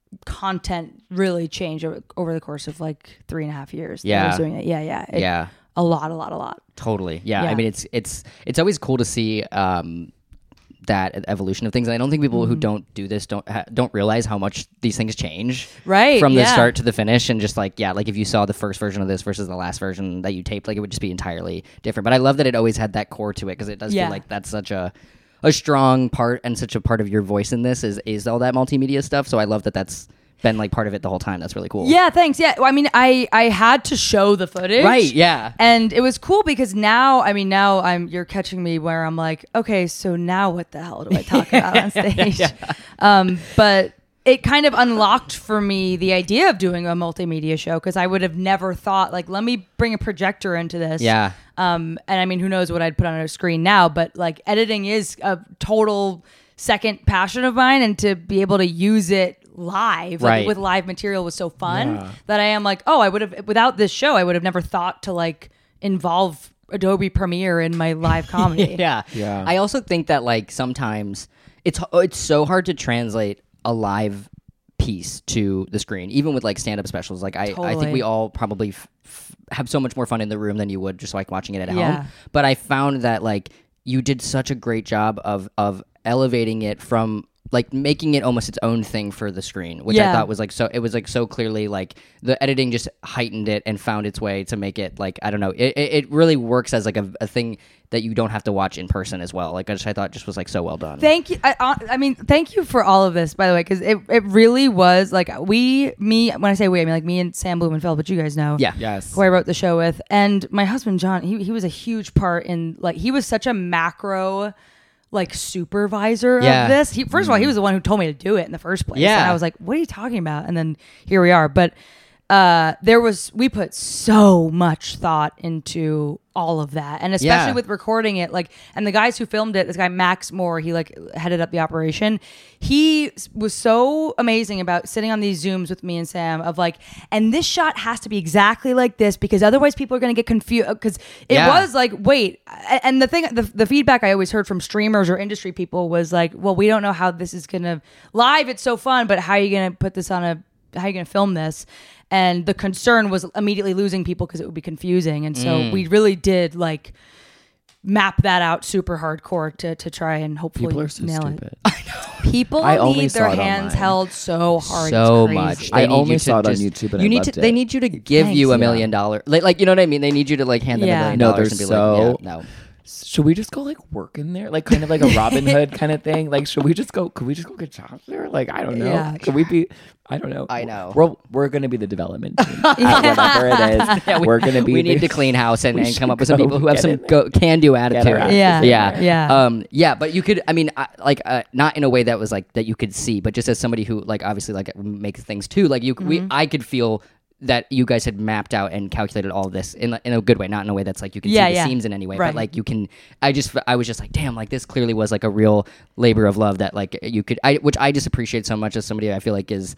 C: content really changed over, over the course of like three and a half years. that I
B: Yeah.
C: was doing it. Yeah, yeah, It-
B: Yeah.
C: A lot, a lot, a lot.
B: Totally. Yeah. I
C: Yeah.
B: mean, it's it's it's always cool to see um, that evolution of things. I don't think people
C: Mm-hmm.
B: who don't do this don't ha- don't realize how much these things change,
C: Right,
B: from the
C: yeah.
B: start to the finish. And just like, yeah, like if you saw the first version of this versus the last version that you taped, like it would just be entirely different. But I love that it always had that core to it, because it does
C: Yeah.
B: feel like that's such a a strong part and such a part of your voice in this is is all that multimedia stuff. So I love that that's been like part of it the whole time. That's really cool.
C: Yeah, thanks. Yeah, well, I mean, I I had to show the footage,
B: Right. Yeah.
C: And it was cool because now, I mean, now I'm you're catching me where I'm like, okay, so now what the hell do I talk about on stage? Um, but it kind of unlocked for me the idea of doing a multimedia show, because I would have never thought like, let me bring a projector into this.
B: Yeah.
C: Um, and I mean, who knows what I'd put on a screen now, but like editing is a total second passion of mine, and to be able to use it live like,
B: Right.
C: with live material was so fun
A: Yeah.
C: that I am like, oh, I would have, without this show, I would have never thought to like involve Adobe Premiere in my live comedy.
B: Yeah.
A: Yeah.
B: I also think that like sometimes it's it's so hard to translate a live piece to the screen, even with like stand-up specials. Like I, I think
C: Totally.
B: we all probably f- f- have so much more fun in the room than you would just like watching it at
C: Yeah.
B: home. But I found that like you did such a great job of of elevating it from like making it almost its own thing for the screen, which I
C: Yeah.
B: thought was like so it was like so clearly like the editing just heightened it and found its way to make it like I don't know it it, it really works as like a, a thing that you don't have to watch in person as well. Like I just I thought just was like so well done.
C: Thank you. I, uh, I mean, thank you for all of this, by the way, because it, it really was like we, me, when I say we, I mean like me and Sam Blumenfeld, but you guys know.
B: Yeah.
A: Yes.
C: Who I wrote the show with. And my husband, John, he, he was a huge part in like, he was such a macro like supervisor
B: Yeah.
C: of this. He, first of all, he was the one who told me to do it in the first place.
B: Yeah.
C: And I was like, what are you talking about? And then here we are. But uh, there was, we put so much thought into all of that. And especially
B: Yeah.
C: with recording it, like, and the guys who filmed it, this guy, Max Moore, he like headed up the operation. He s- was so amazing about sitting on these Zooms with me and Sam of like, and this shot has to be exactly like this because otherwise people are going to get confused. Because it
B: Yeah.
C: was like, wait, a- and the thing, the, the feedback I always heard from streamers or industry people was like, well, we don't know how this is going to live. It's so fun, but how are you going to put this on a, how are you going to film this? And the concern was immediately losing people because it would be confusing. And so
B: Mm.
C: we really did like map that out super hardcore to, to try and hopefully
A: People are so
C: nail
A: stupid.
C: it. People
A: I only
C: need their
A: saw it
C: hands
A: online.
C: held so hard.
B: so
C: it's crazy.
B: much.
A: I
B: They need
A: only
B: you to
A: saw it on
B: just-
A: YouTube and
B: you
A: I
B: need
A: loved
B: to.
A: it.
B: They need you to give
C: Thanks,
B: you a
C: yeah.
B: million dollar. Like, like you know what I mean. They need you to like hand them
C: Yeah.
B: a million
A: No,
B: dollars
A: they're
B: and be
A: so-
B: like, yeah, no.
A: Should we just go like work in there, like kind of like a Robin Hood kind of thing? Like, should we just go? Could we just go get jobs there? Like, I don't know.
C: Yeah.
A: Could we be? I don't know.
B: I know.
A: We're we're gonna be the development team. at whatever it is.
B: Yeah, we,
A: we're gonna be.
B: We
A: the,
B: need to clean house and,
A: We
B: and come
A: should
B: up with some
A: go
B: people who have
A: get
B: some
A: in there.
B: go, can-do attitude.
A: our asses
C: Yeah.
A: in
B: yeah,
A: there.
C: Yeah.
B: um, yeah. But you could. I mean, I, like, uh, not in a way that was like that you could see, but just as somebody who, like, obviously, like, makes things too. Like, you, we, I could feel that you guys had mapped out and calculated all of this in in a good way, not in a way that's like you can
C: Yeah,
B: see the
C: yeah.
B: seams in any way,
C: Right.
B: but like you can. I just, I was just like, damn, like this clearly was like a real labor of love that like you could, I, which I just appreciate so much as somebody I feel like is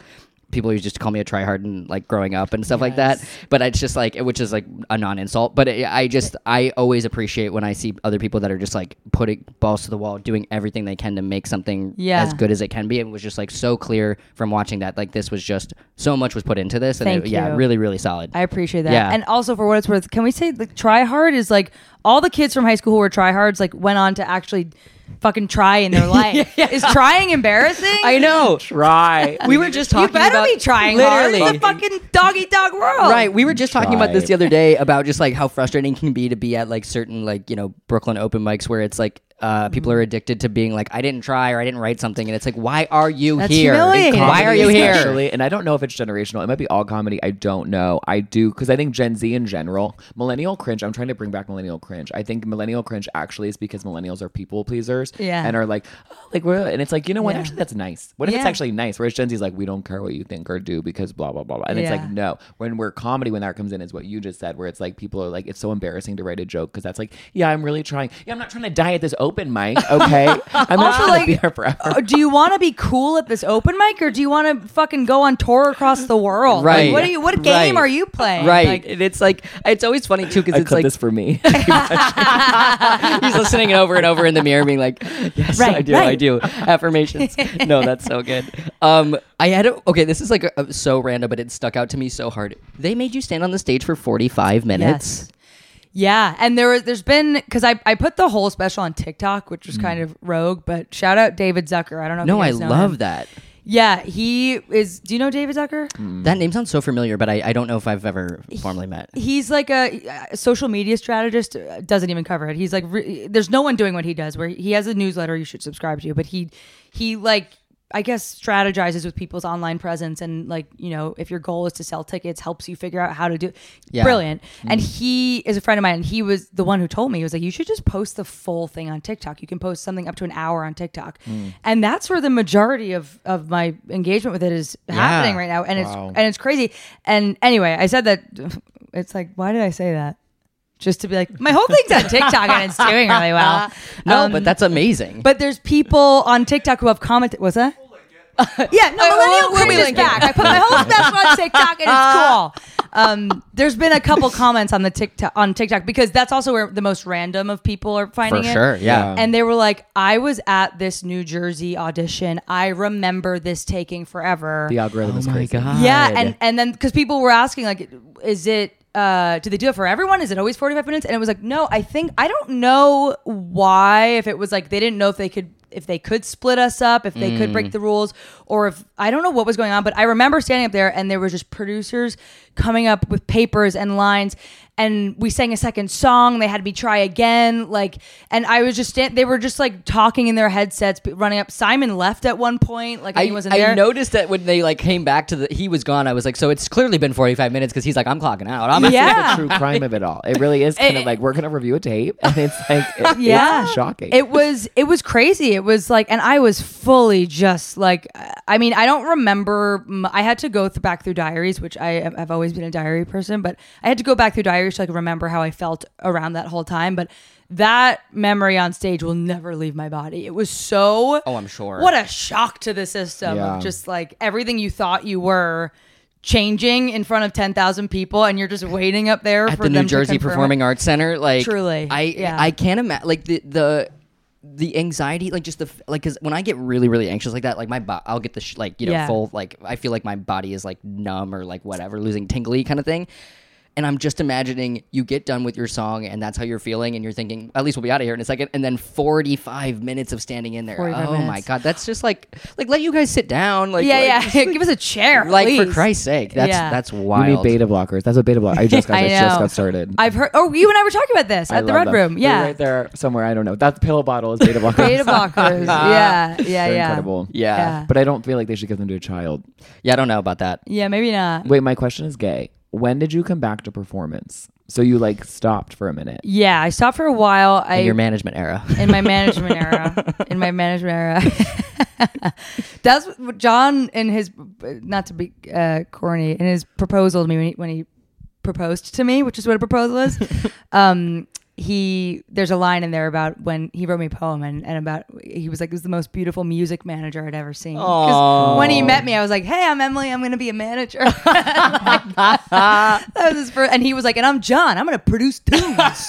B: people used to call me a tryhard and like growing up and stuff like that.
C: Yes.
B: But it's just like, which is like a non-insult. But it, I just, I always appreciate when I see other people that are just like putting balls to the wall, doing everything they can to make something
C: Yeah.
B: as good as it can be. It was just like so clear from watching that, like this was just so much was put into this, and
C: Thank
B: it, yeah,
C: you.
B: really, really solid.
C: I appreciate that.
B: Yeah.
C: And also for what it's worth, can we say like try hard is like all the kids from high school who were tryhards like went on to actually fucking try in their life. Is trying embarrassing?
B: I know.
A: Try.
B: We were just
C: You
B: talking
C: better
B: about
C: be trying
B: literally.
C: hard. It's a fucking dog eat dog world.
B: Right, we were just talking about this
A: Try.
B: the other day about just like how frustrating it can be to be at like certain like you know Brooklyn open mics where it's like uh, people are addicted to being like I didn't try or I didn't write something, and it's like why are you
C: That's
B: here?
C: humiliating.
B: Why are you here?
A: Especially, and I don't know if it's generational. It might be all comedy. I don't know. I do because I think Gen Z in general, millennial cringe. I'm trying to bring back millennial cringe. I think millennial cringe actually is because millennials are people pleasers.
C: Yeah.
A: And are like, oh, like we're and it's like you know what?
C: Yeah.
A: Actually, that's nice. What if it's
C: Yeah.
A: actually nice? Whereas Gen Z is like, we don't care what you think or do because blah blah blah blah. And it's
C: Yeah.
A: like no. When we're comedy, when that comes in, is what you just said, where it's like people are like, it's so embarrassing to write a joke because that's like, yeah, I'm really trying. Yeah, I'm not trying to die at this open mic. Okay. I'm not
C: Also,
A: trying
C: like,
A: to be here forever.
C: uh, do you want to be cool at this open mic, or do you want to fucking go on tour across the world? Like,
B: Right.
C: what are you? What game
B: Right.
C: are you playing?
B: Right,
C: Like,
B: and it's like it's always funny too because
A: I
B: it's
A: clip
B: like
A: this for me.
B: he's listening over and over in the mirror, being like, "Yes, I
C: Right,
B: do, I
C: right.
B: do." Affirmations. No, that's so good. Um, I had a, okay. This is like a, a- so random, but it stuck out to me so hard. They made you stand on the stage for forty-five minutes.
C: Yes. Yeah, and there was there's been because I, I put the whole special on TikTok, which was kind of rogue, but shout out David Zucker. I don't know. If
B: No,
C: you
B: I
C: guys know
B: love
C: him.
B: that.
C: Yeah, he is. Do you know David Zucker?
B: That name sounds so familiar, but I, I don't know if I've ever formally met.
C: He's like a, a social media strategist. uh, Doesn't even cover it. He's like, re- there's no one doing what he does. Where he has a newsletter you should subscribe to, but he he like. I guess strategizes with people's online presence and like, you know, if your goal is to sell tickets, helps you figure out how to do
B: Yeah.
C: Brilliant. And he is a friend of mine, and he was the one who told me, he was like, you should just post the full thing on TikTok. You can post something up to an hour on TikTok. And that's where the majority of, of my engagement with it is happening right now. And
A: Wow.
C: it's and it's crazy. And anyway, I said that it's like, why did I say that? Just to be like, my whole thing's on TikTok and it's doing really well.
B: No,
C: Um,
B: but that's amazing.
C: But there's people on TikTok who have commented. What's that? yeah, no,
B: Uh,
C: millennial
B: we'll- we'll
C: cringe
B: be
C: is
B: linking.
C: back. I put my whole special on TikTok and it's cool. Um, there's been a couple comments on the TikTok on TikTok because that's also where the most random of people are finding
B: For
C: it.
B: sure, yeah.
C: And they were like, I was at this New Jersey audition. I remember this taking forever.
A: The algorithm
B: Oh
A: is
B: my
A: crazy.
B: God.
C: Yeah, and and then because people were asking like, is it? Uh, do they do it for everyone? Is it always forty-five minutes? And it was like, no. I think I don't know why. If it was like they didn't know if they could if they could split us up, if they could break the rules, or if I don't know what was going on. But I remember standing up there and there were just producers coming up with papers and lines. And we sang a second song. They had me try again. Like, and I was just, stand- they were just like talking in their headsets, p- running up. Simon left at one point. Like,
B: I,
C: he wasn't
B: I
C: there.
B: noticed that when they like came back to the, he was gone. I was like, so it's clearly been forty-five minutes because he's like, I'm clocking out. I'm
C: Yeah.
A: The true crime of it all. It really is kind
C: It-
A: of like we're gonna review a tape, and it's like it-
C: Yeah.
A: it's shocking.
C: It was it was crazy. It was like, and I was fully just like, I mean, I don't remember. m- I had to go th- back through diaries, which I I've always been a diary person, but I had to go back through diaries to like remember how I felt around that whole time. But that memory on stage will never leave my body. It was so.
B: Oh, I'm sure.
C: What a shock to the system
A: Yeah.
C: of just like everything you thought you were changing in front of ten thousand people, and you're just waiting up there
B: At
C: for
B: the
C: them
B: New
C: to
B: Jersey
C: confirm it.
B: Performing Arts Center. Like,
C: Truly,
B: I
C: yeah.
B: I can't imagine like the the. The anxiety, like just the f- like, because when I get really, really anxious like that, like my bo- I'll get the sh- like you know
C: Yeah.
B: full like I feel like my body is like numb or like whatever, losing tingly kind of thing. And I'm just imagining you get done with your song and that's how you're feeling, and you're thinking, at least we'll be out of here in a second. And then forty-five minutes of standing in there.
C: forty-five
B: Oh my
C: minutes.
B: god, that's just like like let you guys sit down. Like
C: yeah,
B: like,
C: yeah.
B: just, like,
C: Give us a chair,
B: like for
C: please.
B: Christ's sake, that's
C: Yeah.
B: that's
A: you
B: wild.
A: need beta blockers. That's what beta blockers. I just got,
C: I
A: I just
C: know.
A: got started.
C: I've heard. Oh, you and I were talking about this
A: I
C: at the
A: love
C: Red
A: them.
C: Room.
A: They're
C: Yeah,
A: right there somewhere. I don't know. That pill bottle is beta blockers.
C: beta blockers. yeah, yeah,
A: They're
C: yeah.
A: incredible.
B: Yeah.
C: Yeah.
A: But I don't feel like they should give them to a child.
B: Yeah, I don't know about that.
C: Yeah, maybe not.
A: Wait, my question is gay. When did you come back to performance? So you like stopped for a minute.
C: Yeah, I stopped for a while. I
B: In your management era.
C: in my management era. In my management era. That's what John in his, not to be uh, corny, in his proposal to me when he, when he proposed to me, which is what a proposal is. um, he there's a line in there about when he wrote me a poem and, and about he was like, it was the most beautiful music manager I'd ever seen. Because when he met me, I was like, hey, I'm Emily, I'm gonna be a manager. Like, that was his first, and he was like, and I'm John, I'm gonna produce tunes.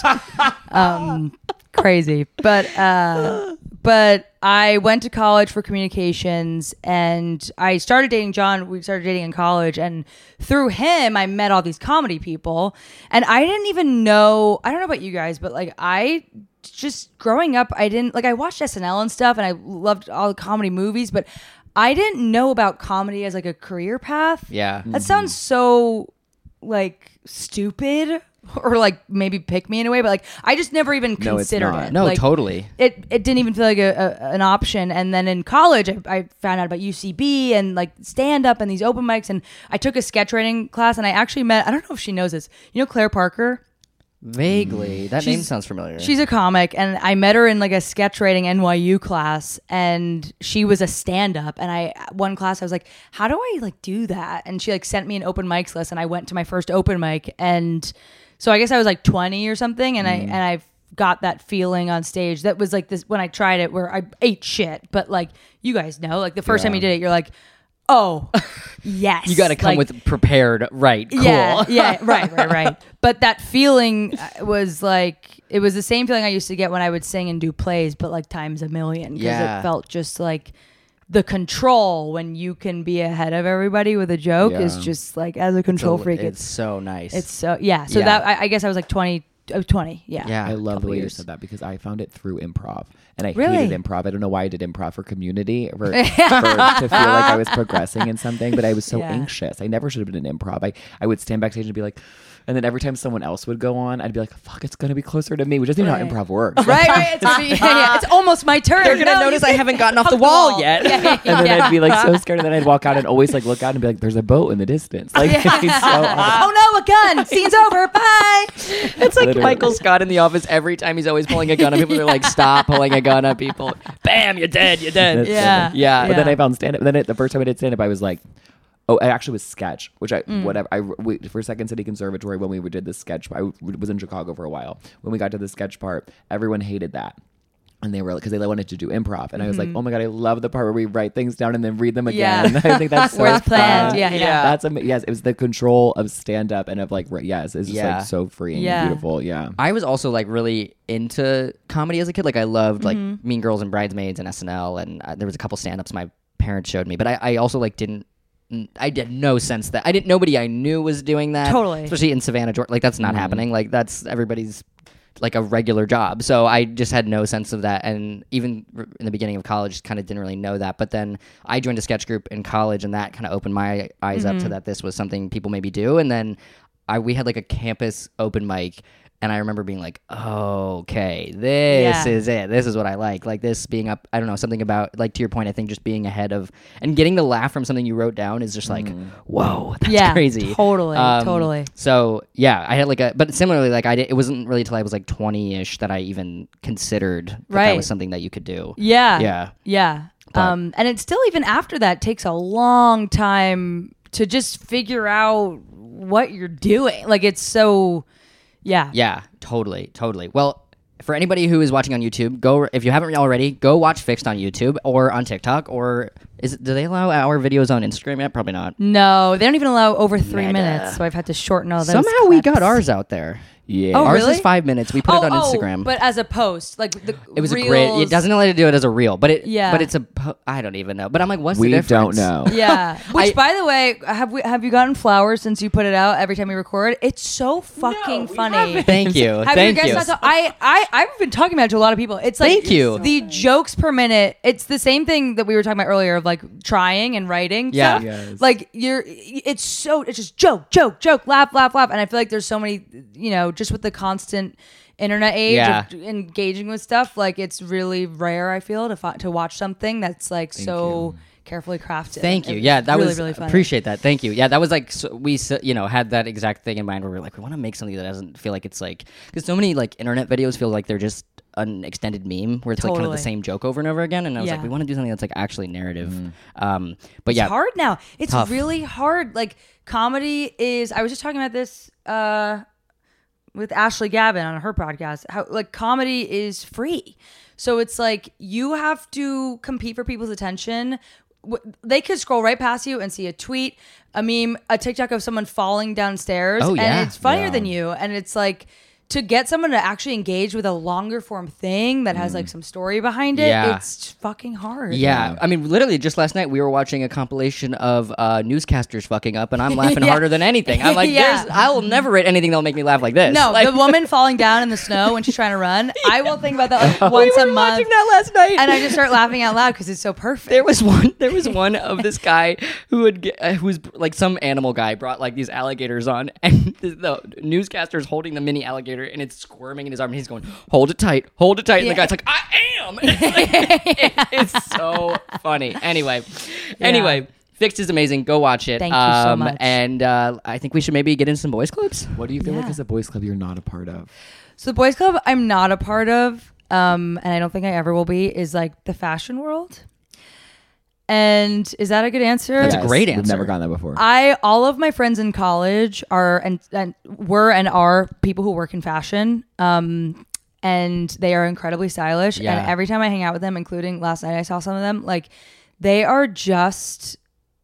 C: um crazy. But uh but I went to college for communications, and I started dating John. We started dating in college, and through him, I met all these comedy people. And I didn't even know, I don't know about you guys, but like I just growing up, I didn't, like I watched S N L and stuff, and I loved all the comedy movies, but I didn't know about comedy as like a career path.
B: Yeah.
C: That sounds so like stupid. Or like maybe pick me in a way, but like I just never even
A: No, it's
C: considered
A: not.
C: it.
B: No,
C: Like,
B: totally.
C: It it didn't even feel like a, a an option. And then in college, I, I found out about U C B and like stand up and these open mics. And I took a sketch writing class, and I actually met, I don't know if she knows this. You know Claire Parker?
B: Vaguely. That name
C: She's-
B: sounds familiar.
C: She's a comic, and I met her in like a sketch writing N Y U class, and she was a stand up. And I, one class, I was like, how do I like do that? And she like sent me an open mics list, and I went to my first open mic. And so I guess I was like twenty or something. And I, and I got that feeling on stage that was like this when I tried it where I ate shit. But like, you guys know, like the first
A: Yeah.
C: time you did it, you're like, oh, yes.
B: you got to come
C: Like,
B: with prepared, right? Cool.
C: yeah, yeah, right, right, right. But that feeling uh, was like, it was the same feeling I used to get when I would sing and do plays, but like times a million. Because
B: Yeah.
C: it felt just like the control when you can be ahead of everybody with a joke is
A: Yeah.
C: just like, as a control
B: So
C: freak,
B: it's
C: it's,
B: so nice.
C: it's so, yeah. So
B: Yeah.
C: that, I, I guess I was like twenty, I was twenty, yeah.
B: yeah.
A: I love the
B: couple
A: way you
B: years.
A: said that because I found it through improv, and I
C: Really?
A: hated improv. I don't know why I did improv for Community for, for to feel like I was progressing in something, but I was so
C: Yeah.
A: anxious. I never should have been in improv. I, I would stand backstage and be like, and then every time someone else would go on, I'd be like, "Fuck, it's gonna be closer to me," which isn't even
C: Right.
A: how improv works.
C: Right, right. It's, gonna be, yeah, yeah. It's almost my turn.
B: They're gonna
C: No,
B: notice
C: you
B: I
C: can
B: haven't gotten off
C: hug
B: the wall yet.
C: Yeah, yeah,
A: And then
C: yeah.
A: I'd be like so scared, and then I'd walk out and always like look out and be like, "There's a boat in the distance." Like, it's so awesome.
C: Oh no, a gun! Scene's over. Bye.
B: It's like
A: Literally.
B: Michael Scott in The Office. Every time he's always pulling a gun on people, they're like, "Stop pulling a gun on people!" Bam, you're dead. You're dead.
A: That's so
C: Yeah.
A: funny.
B: Yeah.
A: But then
C: Yeah.
A: I found stand up. Then it, the first time I did stand up, I was like, oh, it actually was sketch, which I,
C: Mm.
A: whatever. I, we, for Second City Conservatory, when we did the sketch, I was in Chicago for a while. When we got to the sketch part, everyone hated that. And they were because they wanted to do improv. And I was like, oh my God, I love the part where we write things down and then read them again.
C: Mm-hmm. Yeah.
A: I think that's so
C: Where it's planned.
A: fun.
C: Yeah, yeah.
B: Yeah.
A: That's am- yes, it was the control of stand up and of like, right, yes, it's just
B: Yeah.
A: like so freeing
C: Yeah.
A: and beautiful. Yeah.
B: I was also like really into comedy as a kid. Like I loved like
C: Mm-hmm.
B: Mean Girls and Bridesmaids and S N L, and uh, there was a couple stand-ups my parents showed me. But I, I also like didn't. I had no sense that I didn't. Nobody I knew was doing that.
C: Totally.
B: especially in Savannah, Georgia. Like that's not happening. Like that's everybody's like a regular job. So I just had no sense of that. And even r- in the beginning of college, kind of didn't really know that. But then I joined a sketch group in college, and that kind of opened my eyes up to that this was something people maybe do. And then I we had like a campus open mic. And I remember being like, oh, okay, this
C: Yeah.
B: is it. This is what I like. Like this being up, I don't know, something about, like to your point, I think just being ahead of, and getting the laugh from something you wrote down is just like, whoa, that's
C: Yeah,
B: crazy.
C: totally,
B: Um,
C: totally.
B: So yeah, I had like a, but similarly, like I did, it wasn't really till I was like twenty-ish that I even considered that, that
C: Right.
B: was something that you could do.
C: Yeah.
B: Yeah.
C: Yeah.
B: But-
C: Um, and it still, even after that, takes a long time to just figure out what you're doing. Like, it's so, yeah.
B: Yeah, totally, totally. Well, for anybody who is watching on YouTube, go if you haven't already, go watch Fixed on YouTube or on TikTok, or is it, do they allow our videos on Instagram yet? Probably not.
C: No, they don't even allow over three
B: Meta.
C: minutes, so I've had to shorten all those.
B: Somehow we
C: clips.
B: got ours out there.
A: Yeah.
C: Oh,
B: Ours
C: really?
B: is five minutes. We put
C: Oh,
B: it on
C: oh,
B: Instagram.
C: but as a post, like the
B: it was
C: reels,
B: a great. It doesn't let you do it as a reel, but it.
C: Yeah.
B: But it's a. Po- I don't even know. But I'm like, what's
A: we
B: the difference?
A: don't know.
C: Yeah. Which,
B: I-
C: by the way, have we have you gotten flowers since you put it out every time we record? It's so fucking funny.
B: Thank you.
C: Have
B: Thank
C: you guys
B: you.
C: not ta- I, I, I've been talking about it to a lot of people. It's like
B: Thank you.
C: the jokes per minute. It's the same thing that we were talking about earlier of like trying and writing.
B: Yeah.
C: Stuff.
A: Yes.
C: Like you're, it's so, it's just joke, joke, joke, laugh, laugh, laugh. And I feel like there's so many, you know, just with the constant internet age
B: Yeah.
C: of engaging with stuff, like it's really rare, I feel, to fi- to watch something that's like so carefully crafted.
B: Thank you.
C: It
B: Yeah, that
C: really,
B: was
C: really funny.
B: appreciate that. Thank you. Yeah, that was like so we s- you know had that exact thing in mind where we are like we want to make something that doesn't feel like it's like because so many like internet videos feel like they're just an extended meme where it's like kind of
C: Totally.
B: the same joke over and over again, and I was
C: Yeah.
B: like we want to do something that's like actually narrative. Um, but
C: It's
B: yeah,
C: hard now. It's
B: Tough.
C: really hard. Like comedy is. I was just talking about this. Uh, with Ashley Gavin on her podcast, how like comedy is free. So it's like you have to compete for people's attention. W- They could scroll right past you and see a tweet, a meme, a TikTok of someone falling downstairs,
B: Oh, yeah.
C: and it's funnier
A: Yeah.
C: than you. And it's like to get someone to actually engage with a longer form thing that has like some story behind it.
B: Yeah.
C: It's fucking hard.
B: Yeah.
A: Yeah.
B: I mean, literally, just last night we were watching a compilation of uh, newscasters fucking up, and I'm laughing
C: Yeah.
B: harder than anything. I'm like,
C: Yeah.
B: there's, I will never rate anything that'll make me laugh like this.
C: No,
B: like,
C: the woman falling down in the snow when she's trying to run. I will think about that like once
B: we
C: a
B: were
C: month,
B: watching that last night,
C: and I just start laughing out loud because it's so perfect.
B: There was one. There was one of this guy who would get, uh, who was like some animal guy brought like these alligators on, and the, the newscaster's holding the mini alligator, and it's squirming in his arm, and he's going, "Hold it tight, hold it tight." And the
C: Yeah.
B: guy's like, "I am." It- it's so funny. Anyway, anyway, Fixed is amazing. Go watch it.
C: Thank you so
B: Um,
C: much.
B: And uh, I think we should maybe get in some boys clubs.
A: What do you feel like
C: Yeah.
A: as a boys club you're not a part of?
C: So the boys club I'm not a part of, um, and I don't think I ever will be, is like the fashion world. And is that a good answer?
B: That's a great
A: We've
B: answer.
A: never gotten that before.
C: I all of my friends in college are and, and were and are people who work in fashion. Um, and they are incredibly stylish.
B: Yeah.
C: And every time I hang out with them, including last night I saw some of them, like they are just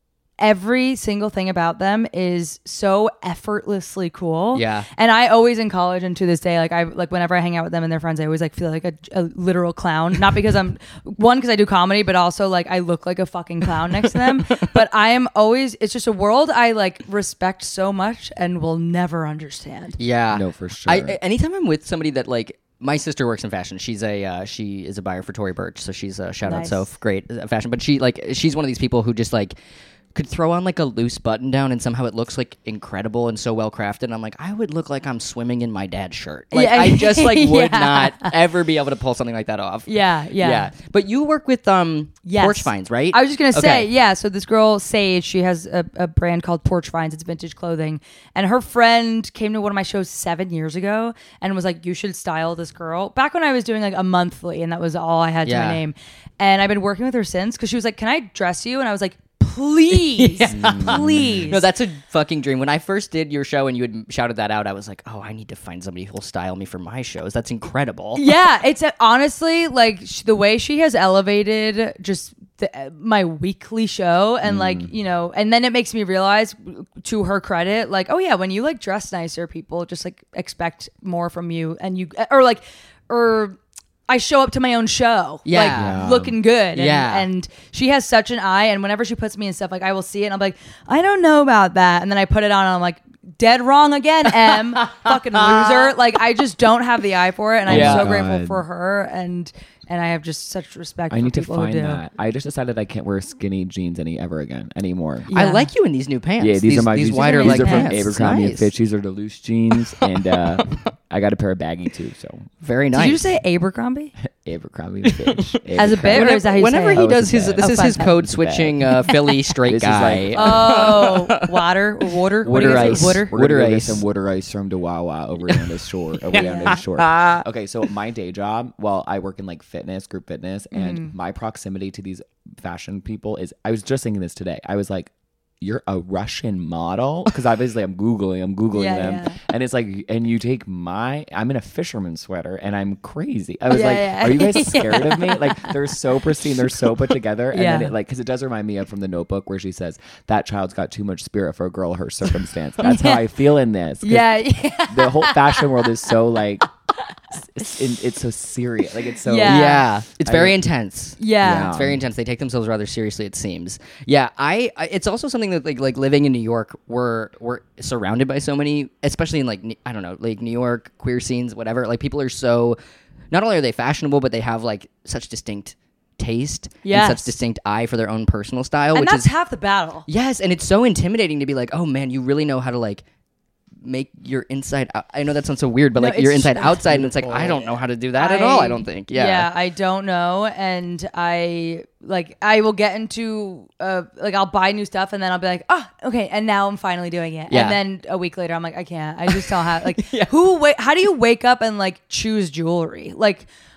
C: every single thing about them is so effortlessly cool.
B: Yeah.
C: And I always in college and to this day, like I like whenever I hang out with them and their friends, I always like feel like a, a literal clown. Not because I'm one, because I do comedy, but also like I look like a fucking clown next to them. But I am always it's just a world I like respect so much and will never understand.
B: Yeah.
A: No, for sure.
B: I, I- anytime I'm with somebody that like my sister works in fashion. She's a uh, she is a buyer for Tory Burch, so she's a shout
C: Nice.
B: out Soph, great uh, fashion. But she like she's one of these people who just like could throw on like a loose button down and somehow it looks like incredible and so well crafted. And I'm like, I would look like I'm swimming in my dad's shirt. Like
C: Yeah.
B: I just like would
C: Yeah.
B: not ever be able to pull something like that off.
C: Yeah, yeah.
B: Yeah. But you work with um
C: Yes.
B: Porch Finds, right?
C: I was just gonna say,
B: Okay.
C: yeah. So this girl Sage, she has a, a brand called Porch Finds. It's vintage clothing, and her friend came to one of my shows seven years ago and was like, "You should style this girl." Back when I was doing like a monthly, and that was all I had to
B: Yeah.
C: my name. And I've been working with her since because she was like, "Can I dress you?" And I was like, "Please, please."
B: No, that's a fucking dream. When I first did your show and you had shouted that out, I was like, oh, I need to find somebody who will style me for my shows. That's incredible.
C: Yeah, it's a, honestly like sh- the way she has elevated just the, uh, my weekly show, and like you know, and then it makes me realize, to her credit, like oh yeah, when you like dress nicer, people just like expect more from you, and you or like or. I show up to my own show,
B: Yeah.
C: like
A: Yeah.
C: looking good. And,
B: Yeah.
C: and she has such an eye. And whenever she puts me in stuff, like I will see it and I'm like, I don't know about that. And then I put it on and I'm like, dead wrong again, M, fucking loser. Like I just don't have the eye for it. And I'm
B: Yeah.
C: so
A: God.
C: grateful for her. And and I have just such respect
A: I
C: for
A: need to
C: people who
A: find
C: do.
A: that. I just decided I can't wear skinny jeans any ever again anymore.
C: Yeah.
B: I like you in these new pants.
A: Yeah, these, are my
B: these
A: these
B: wider
A: These
B: leg
A: are from
B: pants.
A: Abercrombie
B: Nice.
A: and Fitch. These are the loose jeans, and uh, I got a pair of baggy too. So
B: Very
C: Did
B: nice.
C: you just say Abercrombie?
A: Abercrombie and Fitch.
C: As a bit, or
A: Abercrombie.
C: is that how you
B: Whenever
C: say
B: he
C: it?
A: Oh,
B: does
A: it's a
B: his,
A: bag.
B: this
C: Oh,
B: is
C: fine,
B: his
C: fine.
B: code
A: It's a
B: switching
A: bag.
B: uh, Philly straight
A: This is
B: guy.
A: like-
C: Oh, water, water, What do you
B: Water
C: guys
B: ice.
C: say? Water.
A: We're gonna
B: Water
A: go get
B: ice.
A: some water ice from Dawawa over on the shore. Over on the shore. Okay, so my day job, well, I work in like fitness, group fitness, and
C: Mm-hmm.
A: my proximity to these fashion people is. I was just thinking this today. I was like, "You're a Russian model," because obviously I'm googling, I'm googling
C: Yeah,
A: them,
C: yeah.
A: and it's like, and you take my. I'm in a fisherman sweater, and I'm crazy. I was
C: Yeah,
A: like,
C: yeah.
A: "Are you guys scared of me?" Like they're so pristine, they're so put together, and then
C: Yeah.
A: it like because it does remind me of from the Notebook where she says that child's got too much spirit for a girl her circumstance. That's how I feel in this. 'cause
C: Yeah, yeah.
A: the whole fashion world is so like it's, it's, it's so serious, like it's so
C: Yeah.
B: Yeah, it's
A: I
B: very
A: don't-
B: intense.
C: Yeah.
B: It's very intense. They take themselves rather seriously, it seems. Yeah, I. I it's also something that like like living in New York, we're we're surrounded by so many, especially in like N- I don't know, like New York queer scenes, whatever. Like people are so, not only are they fashionable, but they have like such distinct taste and
C: Yes.
B: such distinct eye for their own personal style,
C: And
B: which
C: that's
B: is
C: half the battle.
B: yes, and it's so intimidating to be like, oh man, you really know how to like make your inside out. I know that sounds so weird, but
C: No,
B: like your
C: it's
B: inside
C: so
B: outside, and it's like I
A: beautiful.
B: don't know how to do that at all. I don't think. Yeah.
C: Yeah, I don't know. And I like I will get into uh like I'll buy new stuff and then I'll be like, oh, okay, and now I'm finally doing it.
B: Yeah.
C: And then a week later I'm like, I can't. I just don't have like
B: Yeah.
C: who wait how do you wake up and like choose jewelry? Like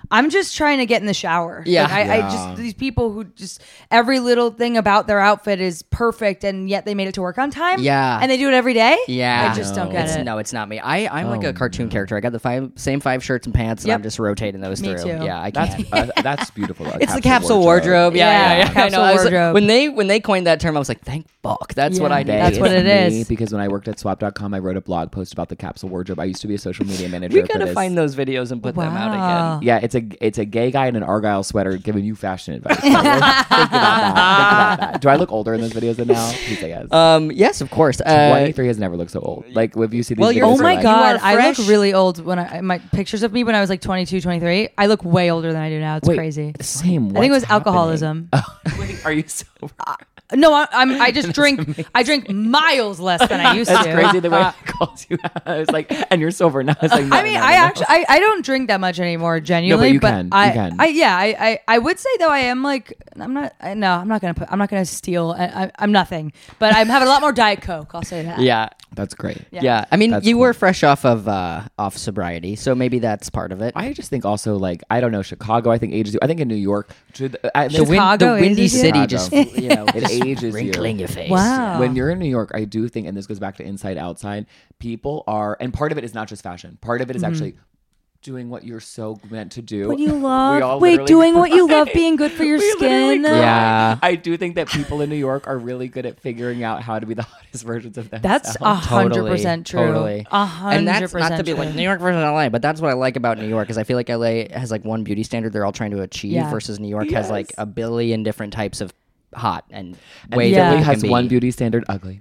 C: I'm just trying to get in the shower.
B: Yeah.
C: Like, I, I
A: Yeah.
C: just these people who just every little thing about their outfit is perfect, and yet they made it to work on time.
B: Yeah.
C: and they do it every day.
B: Yeah,
C: I just don't
A: No.
C: get
B: it's,
C: it.
B: No, it's not me. I I'm like
A: Oh,
B: a cartoon
A: no.
B: character. I got the five same five shirts and pants, and
C: Yep.
B: I'm just rotating those
C: Me
B: through.
C: too.
B: Yeah, I can't.
A: That's uh, that's beautiful. A
B: It's the capsule wardrobe. Yeah,
C: Yeah,
B: yeah, yeah. I
C: capsule
B: know. I was like-
C: wardrobe.
B: when they when they coined that term, I was like, thank fuck. That's what
C: Yeah.
B: I do.
C: That's what it
A: me,
C: is.
A: Because when I worked at swap dot com, I wrote a blog post about the capsule wardrobe. I used to be a social media manager.
B: We
A: for
B: gotta
A: this.
B: find those videos and put them out
C: Wow.
B: again.
A: Yeah, it's a it's a gay guy in an Argyle sweater giving you fashion advice. Think about that. Think about that. Do I look older in those videos than now? Please say yes.
B: Um, yes, of course. Uh,
A: twenty-three has never looked so old. Like, if you see these
B: Well,
A: videos,
B: you're-
C: Oh
A: you're
C: my
A: like,
C: god,
B: are
C: I look
B: fresh.
C: really old when I my pictures of me when I was like twenty-two, twenty-three. I look way older than I do now. It's
A: Wait,
C: crazy.
A: Same.
C: I think it was
A: what's happening?
C: alcoholism.
A: Wait, are you sober?
C: No, I, I'm. I just drink. I drink miles less than I used
A: That's
C: to.
A: crazy the way it calls you out. I was like, and you're sober now. It's like, no,
C: I mean,
A: no,
C: I
A: no, no.
C: actually, I, I don't drink that much anymore, genuinely.
A: you can. You
C: I,
A: can.
C: I, yeah, I, I, I would say though, I am like, I'm not. I, no, I'm not gonna put. I'm not gonna steal. I, I, I'm nothing, but I'm having a lot more Diet Coke. I'll say that.
B: Yeah.
A: That's great.
C: Yeah.
B: Yeah. I mean,
A: That's
B: you
A: cool.
B: were fresh off of uh, off sobriety, so maybe that's part of it.
A: I just think also like I don't know Chicago. I think ages you. I think in New York, to the, I,
B: the, win-
C: Chicago
B: the windy
C: ages you?
B: city just
A: Chicago.
B: you know
A: It
B: just
A: ages you.
B: wrinkling your face.
C: Wow.
A: when you're in New York, I do think, and this goes back to inside outside, people are, and part of it is not just fashion. Part of it is actually doing what you're so meant to do.
C: What you
A: We
C: love.
A: all
C: Wait,
A: literally
C: doing what you love,
A: cry.
C: being good for your
A: We literally
C: skin.
A: cry.
B: Yeah.
A: I do think that people in New York are really good at figuring out how to be the hottest versions of themselves.
C: That's a hundred
B: Totally,
C: percent true.
B: totally.
C: A hundred
B: And that's
C: percent
B: not to be like
C: true.
B: New York versus L A, but that's what I like about New York is I feel like L A has like one beauty standard they're all trying to achieve
C: Yeah.
B: versus New York has like
A: Yes.
B: a billion different types of hot and
A: and
B: ways
C: Yeah.
A: Philly
B: that it
A: has
B: can
A: one
B: be.
A: beauty standard, ugly.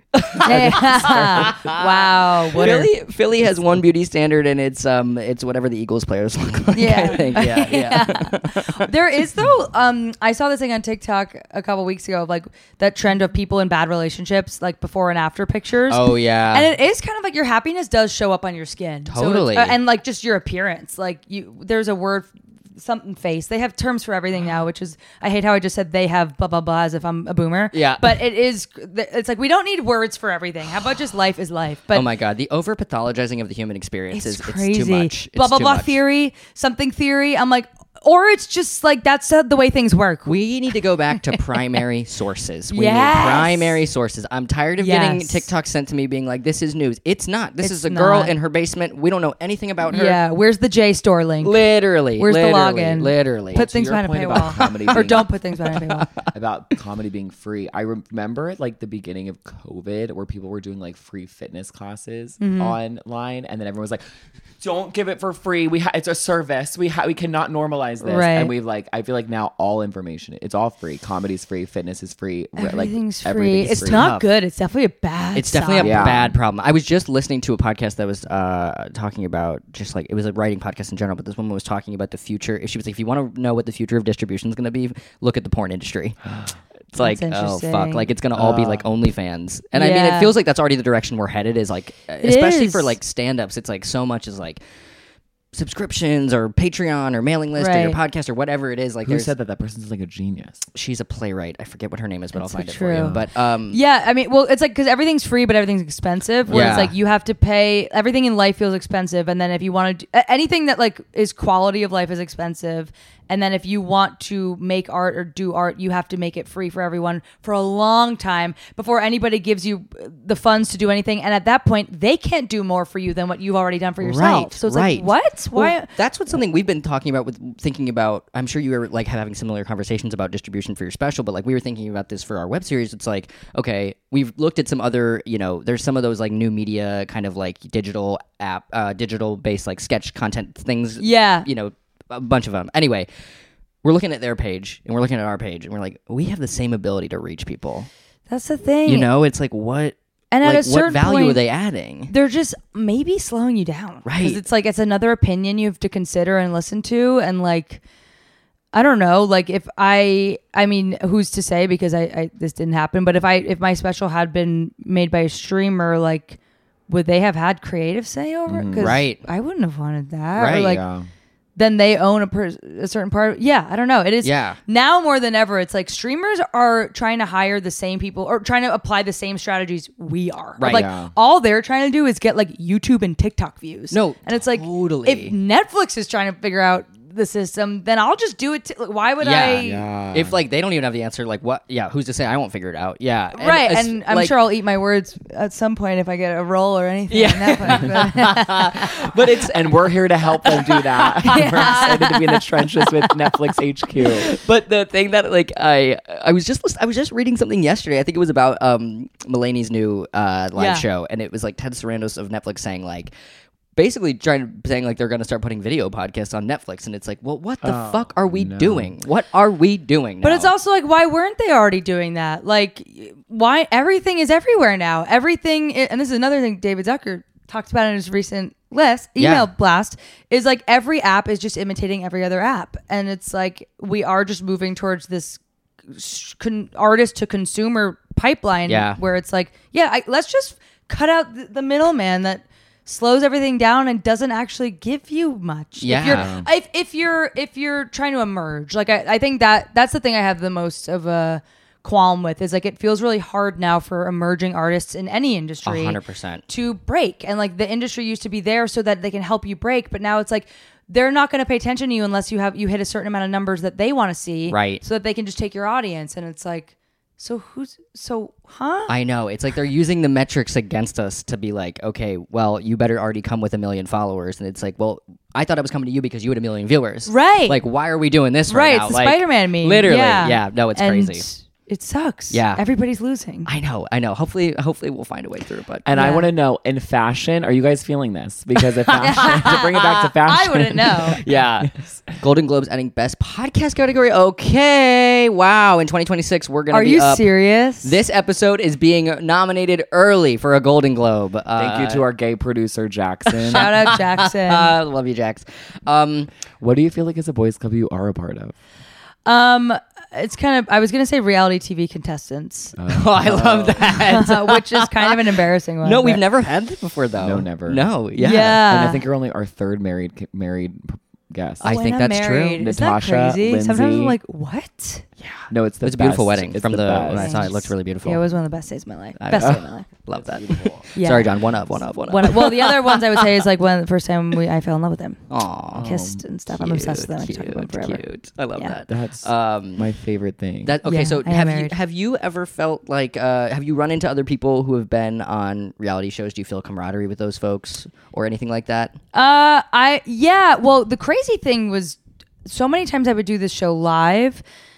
C: Wow. What a-
B: Philly, Philly has one beauty standard, and it's um, it's whatever the Eagles players look like.
C: Yeah.
B: I think. Yeah, yeah.
C: There is though. Um, I saw this thing on TikTok a couple weeks ago of like that trend of people in bad relationships, like before and after pictures.
B: Oh yeah.
C: And it is kind of like your happiness does show up on your skin. So it's-
B: Totally.
C: uh, and like just your appearance. Like you, there's a word, something face. They have terms for everything now, which is I hate how I just said they have blah blah blah as if I'm a boomer.
B: Yeah.
C: But it is. It's like we don't need words for everything. How about just life is life? But
B: oh my god, the over pathologizing of the human experience
C: it's
B: is
C: crazy.
B: it's too much. It's
C: blah blah
B: too
C: blah
B: much.
C: theory, something theory. I'm like, or it's just like that's uh, the way things work.
B: We need to go back to primary sources. We
C: Yes.
B: need primary sources. I'm tired of getting
C: Yes.
B: TikTok sent to me being like, this is news. It's not. This
C: It's
B: is a girl
C: not.
B: in her basement. We don't know anything about her.
C: Yeah, where's the JSTOR link?
B: Literally.
C: Where's the
B: literally,
C: login?
B: Literally.
C: Put
A: To
C: things
A: your
C: behind a
A: point about
C: paywall,
A: comedy
C: or
A: being-
C: don't put things behind a paywall.
A: about comedy being free. I remember at like the beginning of COVID where people were doing like free fitness classes
C: Mm-hmm.
A: online, and then everyone was like, "Don't give it for free. We ha- it's a service. We ha- we cannot normalize this."
C: Right.
A: And we've like, I feel like now all information, it's all free. Comedy's free. Fitness is free. re- like,
C: Everything's free.
A: everything's
C: It's
A: free.
C: not
B: Tough.
C: good. It's definitely a bad.
B: It's definitely
C: sign.
B: a
A: Yeah.
B: bad problem. I was just listening to a podcast that was uh, talking about just like it was a writing podcast in general, but this woman was talking about the future. If she was like, if you want to know what the future of distribution is going to be, look at the porn industry. It's like,
C: That's
B: oh fuck,
C: interesting.
B: like it's gonna all be like OnlyFans, and I mean,
C: Yeah.
B: it feels like that's already the direction we're headed. Is like, especially for
C: is.
B: like stand-ups, it's like so much is like subscriptions or Patreon or mailing list or your
C: Right.
B: podcast or whatever it is. Like,
A: Who
B: there's
A: said that? That person's like a genius.
B: she's a playwright. I forget what her name is, but
C: That's
B: I'll find
C: so
B: it for you.
C: true.
B: But um,
C: Yeah, I mean, well, it's like because everything's free, but everything's expensive. Where
B: Yeah.
C: it's like you have to pay. Everything in life feels expensive, and then if you want to, do, anything that like is quality of life is expensive. And then if you want to make art or do art, you have to make it free for everyone for a long time before anybody gives you the funds to do anything. And at that point, they can't do more for you than what you've already done for yourself.
B: Right,
C: So it's
B: right.
C: like, what? Why?
B: Well, that's what something we've been talking about with thinking about. I'm sure you were like having similar conversations about distribution for your special, but like we were thinking about this for our web series. It's like, okay, we've looked at some other, you know, there's some of those like new media kind of like digital app, uh, digital based like sketch content things.
C: Yeah.
B: You know, a bunch of them. Anyway, we're looking at their page and we're looking at our page and we're like, we have the same ability to reach people.
C: That's the thing.
B: You know, it's like what,
C: And at
B: like,
C: a
B: what
C: certain
B: value
C: point,
B: are they adding?
C: they're just maybe slowing you down.
B: Right.
C: Because it's like, it's another opinion you have to consider and listen to. And like, I don't know, like if I, I mean, who's to say, because I, I, this didn't happen, but if I, if my special had been made by a streamer, like, would they have had creative say over it? 'Cause
B: Right.
C: I wouldn't have wanted that.
B: Right.
C: Or like,
A: yeah.
C: then they own a, per- a certain part. Yeah, I don't know. It is
B: Yeah.
C: now more than ever. It's like streamers are trying to hire the same people or trying to apply the same strategies we are.
B: Right.
C: Like
A: Yeah.
C: all they're trying to do is get like YouTube and TikTok views.
B: No,
C: and it's like
B: totally.
C: if Netflix is trying to figure out the system, then I'll just do it. T- why would
B: Yeah.
C: I?
A: Yeah.
B: If like they don't even have the answer, like what? Yeah, who's to say I won't figure it out? Yeah,
C: Right,
B: as-
C: and I'm
B: like-
C: sure I'll eat my words at some point if I get a role or anything.
B: Yeah.
C: on Netflix, but-
B: but it's
A: and we're here to help them do that. We're excited to be in the trenches with Netflix H Q.
B: But the thing that like I I was just list- I was just reading something yesterday. I think it was about um Mulaney's new uh live
C: Yeah.
B: show, and it was like Ted Sarandos of Netflix saying like. Basically, trying to saying like they're going to start putting video podcasts on Netflix, and it's like, well, what the
A: Oh,
B: fuck are we
A: no.
B: doing? What are we doing?
C: But
B: now?
C: it's also like, why weren't they already doing that? Like, why everything is everywhere now? Everything, and this is another thing David Zucker talked about in his recent list email
B: Yeah.
C: blast, is like every app is just imitating every other app, and it's like we are just moving towards this con- artist to consumer pipeline,
B: Yeah.
C: where it's like, yeah, I, let's just cut out the, the middleman that slows everything down and doesn't actually give you much.
B: Yeah.
C: If you're if, if you're if you're trying to emerge, like I, I think that that's the thing I have the most of a qualm with, is like it feels really hard now for emerging artists in any industry
B: one hundred percent.
C: to break. And like the industry used to be there so that they can help you break, but now it's like they're not going to pay attention to you unless you have you hit a certain amount of numbers that they want to see,
B: Right.
C: so that they can just take your audience. And it's like, so who's so huh?
B: I know. It's like they're using the metrics against us to be like, okay, well, you better already come with a million followers. And it's like, well, I thought I was coming to you because you had a million viewers.
C: Right.
B: Like, why are we doing this right,
C: Right,
B: now?
C: it's the
B: Like,
C: Spider-Man meme.
B: Literally.
C: Yeah.
B: Yeah. No, it's
C: And
B: crazy.
C: it sucks.
B: Yeah.
C: Everybody's losing.
B: I know. I know. Hopefully, hopefully we'll find a way through. But
A: And I
C: Yeah.
A: want to know, in fashion, are you guys feeling this? Because if fashion, to bring it back to fashion,
C: I wouldn't know.
B: yeah, Golden Globes adding best podcast category. Okay, wow. In twenty twenty-six, we're gonna
C: Are
B: be
C: you
B: up.
C: serious?
B: This episode is being nominated early for a Golden Globe.
A: Thank you to our gay producer Jackson.
C: Shout out Jackson.
B: Uh, love you, Jax. Um,
A: What do you feel like is a boys' club you are a part of?
C: Um, it's kind of, I was gonna say reality T V contestants,
B: oh, I love that.
C: which is kind of an embarrassing one.
B: no, we've
C: but-
B: never had that before, though.
A: No, never.
B: No, yeah.
C: Yeah.
A: and I think you're only our third married married p- guest.
B: I
C: When
B: think
C: I'm
B: that's true.
C: married. Isn't
A: Natasha,
C: that crazy? Sometimes
A: Lindsay.
C: I'm like, what?
A: no, it's the
B: It was a beautiful
A: best.
B: wedding.
A: It's
B: From the, when I
A: best.
B: saw it, it looked really beautiful.
C: Yeah, it was one of the best days of my life.
B: I-
C: Best day of my life.
B: Love that.
C: Yeah.
B: Sorry, John. One up, one up, one up.
C: One, well, the other ones I would say is like when the first time we I fell in love with him,
B: Aw,
C: kissed and stuff. I'm obsessed with them. I can talk about them
B: cute,
C: forever.
B: cute. I love
C: Yeah.
B: that.
A: That's
B: Um,
A: my favorite thing.
B: That okay?
C: Yeah,
B: so
C: I am
B: have you
C: married.
B: have you ever felt like uh, have you run into other people who have been on reality shows? Do you feel camaraderie with those folks or anything like that?
C: Uh, I yeah. Well, the crazy thing was, so many times I would do this show live.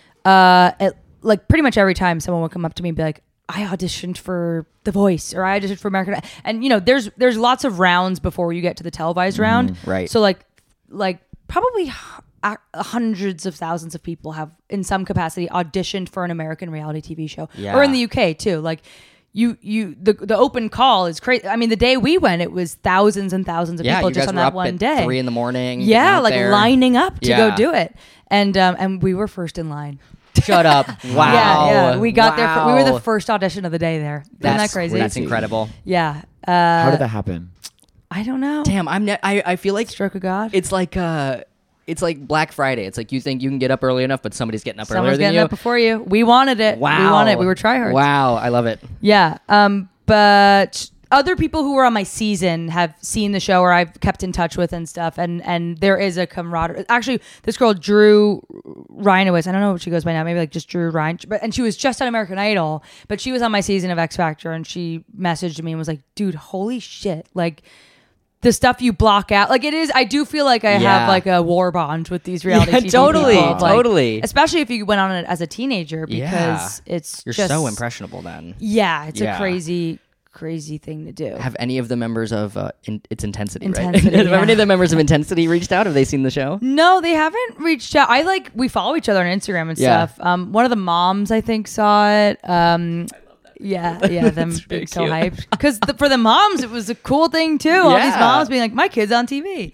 C: Uh, at, like pretty much every time someone would come up to me and be like, "I auditioned for The Voice," or "I auditioned for American," Idol." And you know, there's there's lots of rounds before you get to the televised round.
B: right.
C: So like like probably h- uh, hundreds of thousands of people have in some capacity auditioned for an American reality T V show,
B: Yeah.
C: or in the U K too. Like. You, you, the the open call is crazy. I mean, the day we went, it was thousands and thousands of
B: Yeah,
C: people
B: you
C: just
B: guys
C: on
B: were
C: that
B: up
C: one
B: at
C: day.
B: three in the morning. getting
C: Yeah,
B: out
C: like
B: there.
C: lining up to
B: Yeah.
C: go do it, and um, and we were first in line.
B: Shut up! Wow.
C: Yeah, yeah. We got there. For, we were the
B: Wow.
C: first audition of the day there. Isn't
B: That's
C: that crazy?
B: That's incredible.
C: Yeah. Uh,
A: How did that happen?
C: I don't know.
B: Damn, I'm. Ne- I I feel like
C: Stroke of God.
B: it's like uh, it's like Black Friday. It's like you think you can get up early enough, but somebody's getting up
C: Someone's
B: earlier than
C: getting
B: you.
C: up before you. We wanted it.
B: Wow.
C: We wanted it. We were tryhards.
B: Wow, I love it.
C: Yeah. Um. But other people who were on my season have seen the show, or I've kept in touch with and stuff, and and there is a camaraderie. Actually, this girl Drew Ryanowitz, I don't know what she goes by now, maybe like just Drew Ryan, but and she was just on American Idol, but she was on my season of X Factor, and she messaged me and was like, "Dude, holy shit! Like." The stuff you block out, like it is. I do feel like I
B: Yeah.
C: have like a war bond with these reality
B: Yeah,
C: T V
B: totally,
C: people, like,
B: totally.
C: especially if you went on it as a teenager, because
B: Yeah.
C: it's
B: You're
C: just
B: so impressionable then.
C: Yeah, it's
B: Yeah.
C: a crazy, crazy thing to do.
B: Have any of the members of uh, in, it's Intensity,
C: Intensity,
B: right? Have
C: yeah.
B: any of the members of Intensity reached out? Have they seen the show?
C: No, they haven't reached out. I like we follow each other on Instagram and
B: Yeah.
C: stuff. Um, one of the moms I think saw it. Um, yeah, yeah, them
B: That's
C: being
B: very
C: so
B: cute.
C: hyped because the, for the moms it was a cool thing too. All these
B: Yeah.
C: moms being like, my kid's on T V.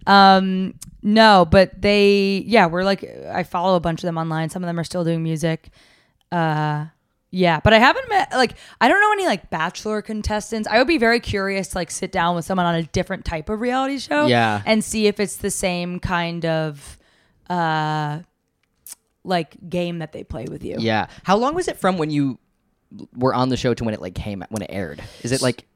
C: Um, no, but they, yeah, we're like, I follow a bunch of them online. Some of them are still doing music. Uh, yeah, but I haven't met like I don't know any like Bachelor contestants. I would be very curious to like sit down with someone on a different type of reality show,
B: Yeah.
C: and see if it's the same kind of uh like game that they play with you.
B: Yeah. How long was it from when you were on the show to when it like came when it aired? Is it like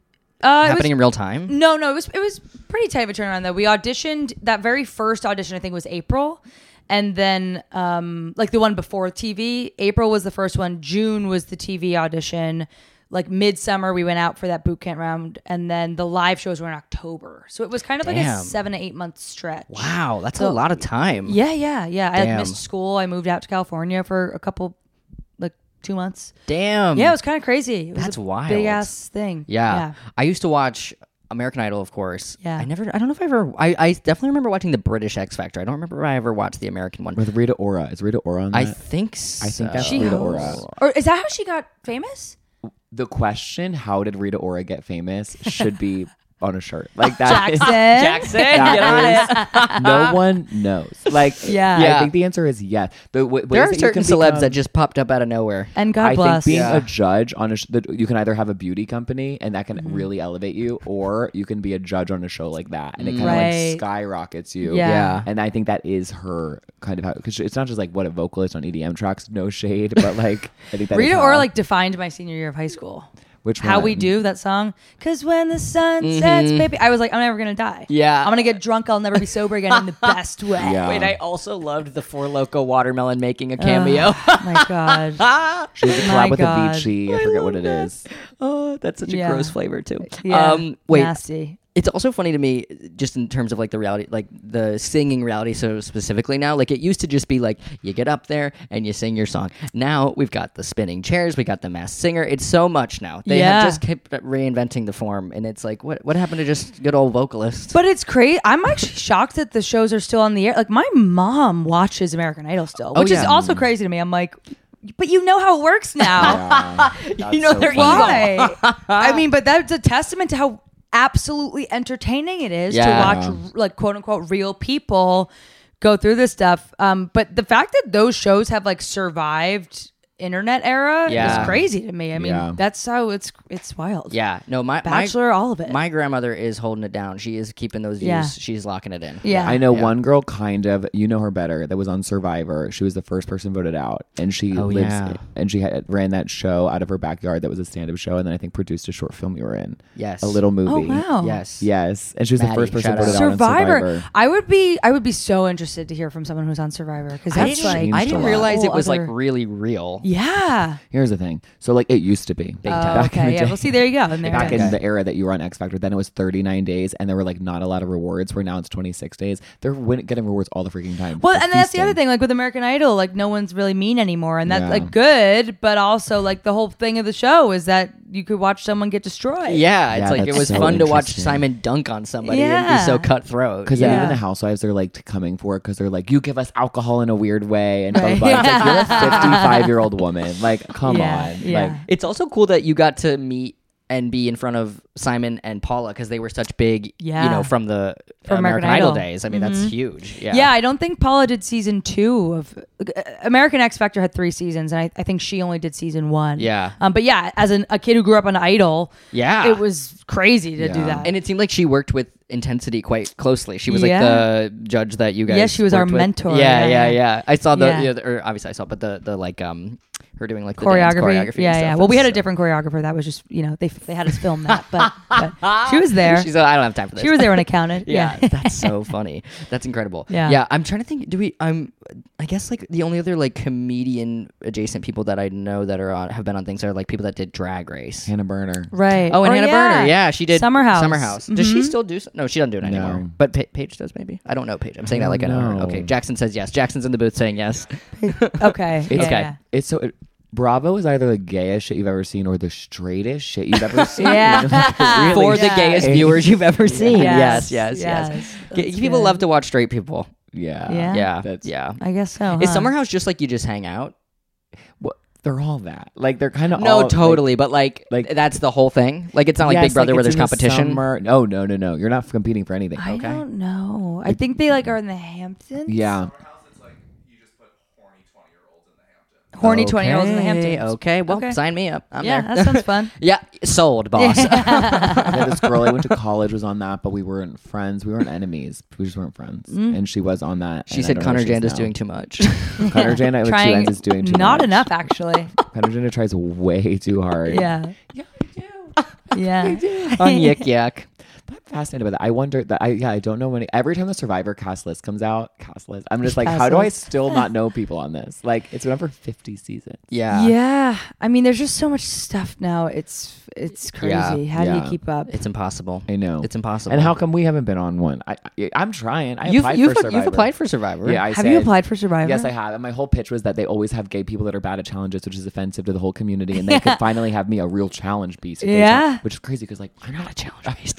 C: Uh, it
B: happening
C: was,
B: in real time?
C: no, no, it was it was pretty tight of a turnaround though. We auditioned that very first audition. I think was April, and then um, like the one before T V. April was the first one. June was the T V audition. Like midsummer, we went out for that boot camp round, and then the live shows were in October. So it was kind of like
B: Damn.
C: a seven to eight month stretch.
B: Wow, that's
C: So-
B: a lot of time.
C: Yeah, yeah, yeah. I
B: Damn.
C: had missed school. I moved out to California for a couple, like two months.
B: Damn.
C: Yeah, it was kind of crazy. It was
B: That's
C: a
B: wild.
C: big ass thing.
B: Yeah. I used to watch American Idol, of course.
C: Yeah.
B: I never, I don't know if I ever, I, I definitely remember watching the British X Factor. I don't remember if I ever watched the American one.
A: With Rita Ora. Is Rita Ora on that?
B: I think so.
A: I think that's
C: She
A: Rita
C: hosts.
A: Ora.
C: Or is that how she got famous?
A: The question, how did Rita Ora get famous, should be on a shirt. Like that. is-
C: Jackson.
B: Jackson, get on it.
A: that is- no one knows. Like,
C: Yeah.
A: I
B: Yeah.
A: think the answer is yes. The w-
B: There
A: ways
B: are
A: that you
B: certain
A: can
B: celebs
A: become-
B: that just popped up out of nowhere.
C: And God
A: I
C: bless.
A: think being
B: Yeah.
A: a judge on a sh- that you can either have a beauty company and that can
C: Mm-hmm.
A: really elevate you, or you can be a judge on a show like that and it kind of
C: Right.
A: like skyrockets you.
C: Yeah.
B: Yeah.
A: And I think that is her kind of how, because it's not just like what a vocalist on E D M tracks, no shade, but like I think that is
C: Rita
A: how-
C: Ora like defined my senior year of high school.
A: which
C: How We
A: one?
C: Do, that song. Cause when the sun sets, baby. I was like, I'm never gonna die.
B: Mm-hmm. Yeah.
C: I'm gonna get drunk. I'll never be sober again in the best way.
A: Yeah.
B: Wait, I also loved the Four Loco Watermelon making a cameo.
C: Oh my God.
A: She has a
C: My
A: collab with
C: God.
A: Avicii. I forget what it is.
B: Oh, that's such a
C: Yeah.
B: gross flavor too.
C: Yeah.
B: Um, wait,
C: Nasty.
B: it's also funny to me, just in terms of like the reality, like the singing reality show specifically now. Like it used to just be like you get up there and you sing your song. Now we've got the spinning chairs, we got the masked singer. It's so much now. They
C: Yeah.
B: have just kept reinventing the form, and it's like, what what happened to just good old vocalists?
C: But it's crazy. I'm actually shocked that the shows are still on the air. Like my mom watches American Idol still,
B: Oh,
C: which is
B: yeah.
C: also crazy to me. I'm like, but you know how it works now.
A: Yeah, that's
B: You know
A: so
B: they're
A: funny.
C: Why? I mean, but that's a testament to how absolutely entertaining it is
B: Yeah.
C: to watch like quote unquote real people go through this stuff. Um, but the fact that those shows have like survived internet era
B: Yeah.
C: is crazy to me. I mean,
A: Yeah.
C: that's how it's it's wild.
B: Yeah, no, my
C: Bachelor,
B: my,
C: all of it.
B: My grandmother is holding it down. She is keeping those views.
C: Yeah.
B: She's locking it in.
C: Yeah.
A: I know
B: Yeah.
A: one girl kind of, you know her better, that was on Survivor. She was the first person voted out, and she
B: Oh,
A: lives
B: yeah.
A: and she had, ran that show out of her backyard that was a stand-up show, and then I think produced a short film you were in.
B: Yes.
A: A little movie.
C: Oh wow.
B: Yes.
A: Yes, and she was
B: Maddie,
A: the first person
B: shout out.
A: voted out on
C: Survivor.
A: Survivor.
C: I would be I would be so interested to hear from someone who's on Survivor because
B: I
C: that's
B: didn't,
C: like
A: changed
B: I
A: a
B: didn't
A: lot.
B: realize it
C: whole
B: was like
C: other-
B: really real.
C: yeah.
A: Here's the thing. So like it used to be.
B: Big
C: Oh,
B: time.
A: Back in the
C: okay. Yeah.
A: day.
C: Well, see, there you go. And there
A: Back
C: it is.
A: in the era that you were on X Factor, then it was thirty-nine days, and there were like not a lot of rewards. Where now it's twenty-six days. They're win- getting rewards all the freaking time.
C: Well,
A: They're
C: and then that's the other
A: feasting.
C: thing. Like with American Idol, like no one's really mean anymore, and that's
A: Yeah.
C: like good. But also, like the whole thing of the show is that you could watch someone get destroyed.
B: Yeah, it's
A: Yeah,
B: like it
A: that's
B: was
A: so
B: fun to watch
A: interesting.
B: Simon dunk on somebody and
C: Yeah.
B: be so cutthroat.
A: Because
C: Yeah.
A: even the housewives are like coming for it because they're like, you give us alcohol in a weird way and blah,
C: Right.
A: blah, blah. It's like, you're a fifty-five year old woman. Like, come
C: Yeah,
A: on.
C: yeah.
A: Like,
B: It's also cool that you got to meet and be in front of Simon and Paula because they were such big,
C: Yeah.
B: you know, from the
C: From
B: American,
C: American
B: Idol.
C: Idol.
B: days. I mean, that's huge. Yeah.
C: Yeah, I don't think Paula did season two of uh, American X Factor had three seasons, and I, I think she only did season one.
B: Yeah.
C: Um, but yeah, as an, a kid who grew up on Idol,
B: Yeah.
C: it was crazy to do
A: Yeah.
C: that.
B: And it seemed like she worked with Intensity quite closely. She was like
C: Yeah.
B: the judge that you guys.
C: Yeah, she was our
B: worked with.
C: mentor.
B: Yeah,
C: Yeah,
B: yeah,
C: yeah.
B: yeah. I saw the,
C: Yeah.
B: yeah, the- or obviously I saw, but the the like um her doing like the dance
C: choreography.
B: choreography. and
C: Yeah,
B: stuff.
C: yeah. Well, we
B: That's
C: had a
B: so-
C: different choreographer. That was just, you know, they they had us film that, but, but she was there.
B: She's like, I don't have time for this.
C: She was there when it counted.
B: Yeah,
C: Yeah.
B: that's so funny. That's incredible.
C: Yeah.
B: yeah. I'm trying to think. Do we? I'm. I guess like the only other like comedian adjacent people that I know that are on have been on things are like people that did Drag Race.
A: Hannah Burner.
C: Right.
B: Oh, and
C: Or
B: Hannah
C: yeah.
B: Burner. Yeah, she did
C: Summer House.
B: Summer House. Does she
C: Mhm.
B: still do? s- No, she doesn't do it
A: No.
B: anymore. But pa- Paige does maybe. I don't know Paige. I'm saying that
A: I
B: like I
A: don't
B: know. her.
A: know.
B: Okay, Jackson says yes. Jackson's in the booth saying yes.
C: Okay.
A: It's,
C: yeah,
B: okay.
C: yeah.
A: it's so. It, Bravo is either the gayest shit you've ever seen or the straightest shit you've ever seen.
C: Yeah.
A: It really
B: For the
C: Yeah.
B: gayest viewers you've ever seen. Yes, yes, yes.
C: yes.
B: G-
C: That's
B: People
C: good.
B: love to watch straight people.
A: Yeah.
C: Yeah.
B: Yeah,
A: That's-
B: yeah.
C: I guess so.
B: Is
C: huh?
B: Summer House just like you just hang out?
A: Well, they're all that. Like, they're kind of
B: No,
A: all, like-
B: totally. but like,
A: like-
B: that's the whole thing. Like, it's not like
A: Yes,
B: Big Brother where
A: it's
B: there's
A: in the
B: competition.
A: summer. No, no, no, no. You're not competing for anything.
C: I
B: Okay.
C: don't know. I think they like are in the Hamptons.
A: Yeah.
D: It's like you just put horny twenty year olds in the Hamptons.
C: Horny twenty year olds in the
B: Okay,
C: Hamptons.
B: Okay, well,
C: Okay.
B: sign me up. I'm
C: yeah,
B: there.
C: that sounds fun.
B: Yeah, sold, boss.
A: Yeah, this girl I went to college was on that, but we weren't friends. We weren't enemies. We just weren't friends. And she was on that.
B: She
A: and I
B: said
A: don't know
B: Connor
A: where she's
B: Janda's
A: now.
B: doing too much.
A: Connor Janda with two
C: Trying
A: ends is doing too
C: not
A: much.
C: enough actually.
A: Connor Janda tries way too hard.
C: Yeah. Yeah.
B: on Yik Yak.
A: I'm fascinated by that. I wonder that I yeah I don't know when every time the Survivor cast list comes out, cast list. I'm just like,
C: Cast
A: how do I
C: list.
A: still not know people on this? Like it's been over fifty seasons.
B: Yeah.
C: Yeah. I mean, there's just so much stuff now. It's it's crazy.
B: Yeah.
C: How do
A: Yeah.
C: you keep up?
B: It's impossible.
A: I know.
B: It's impossible.
A: And how come we haven't been on one? I, I I'm trying. I
B: you've
A: applied
B: you've,
A: for Survivor.
B: you've applied for Survivor?
A: Yeah, I
C: Have you
A: said-
C: applied for Survivor?
A: Yes, I have. And my whole pitch was that they always have gay people that are bad at challenges, which is offensive to the whole community, and they could finally have me a real challenge beast. a gay
C: Yeah.
A: challenge- which is crazy because like I'm not a challenge beast.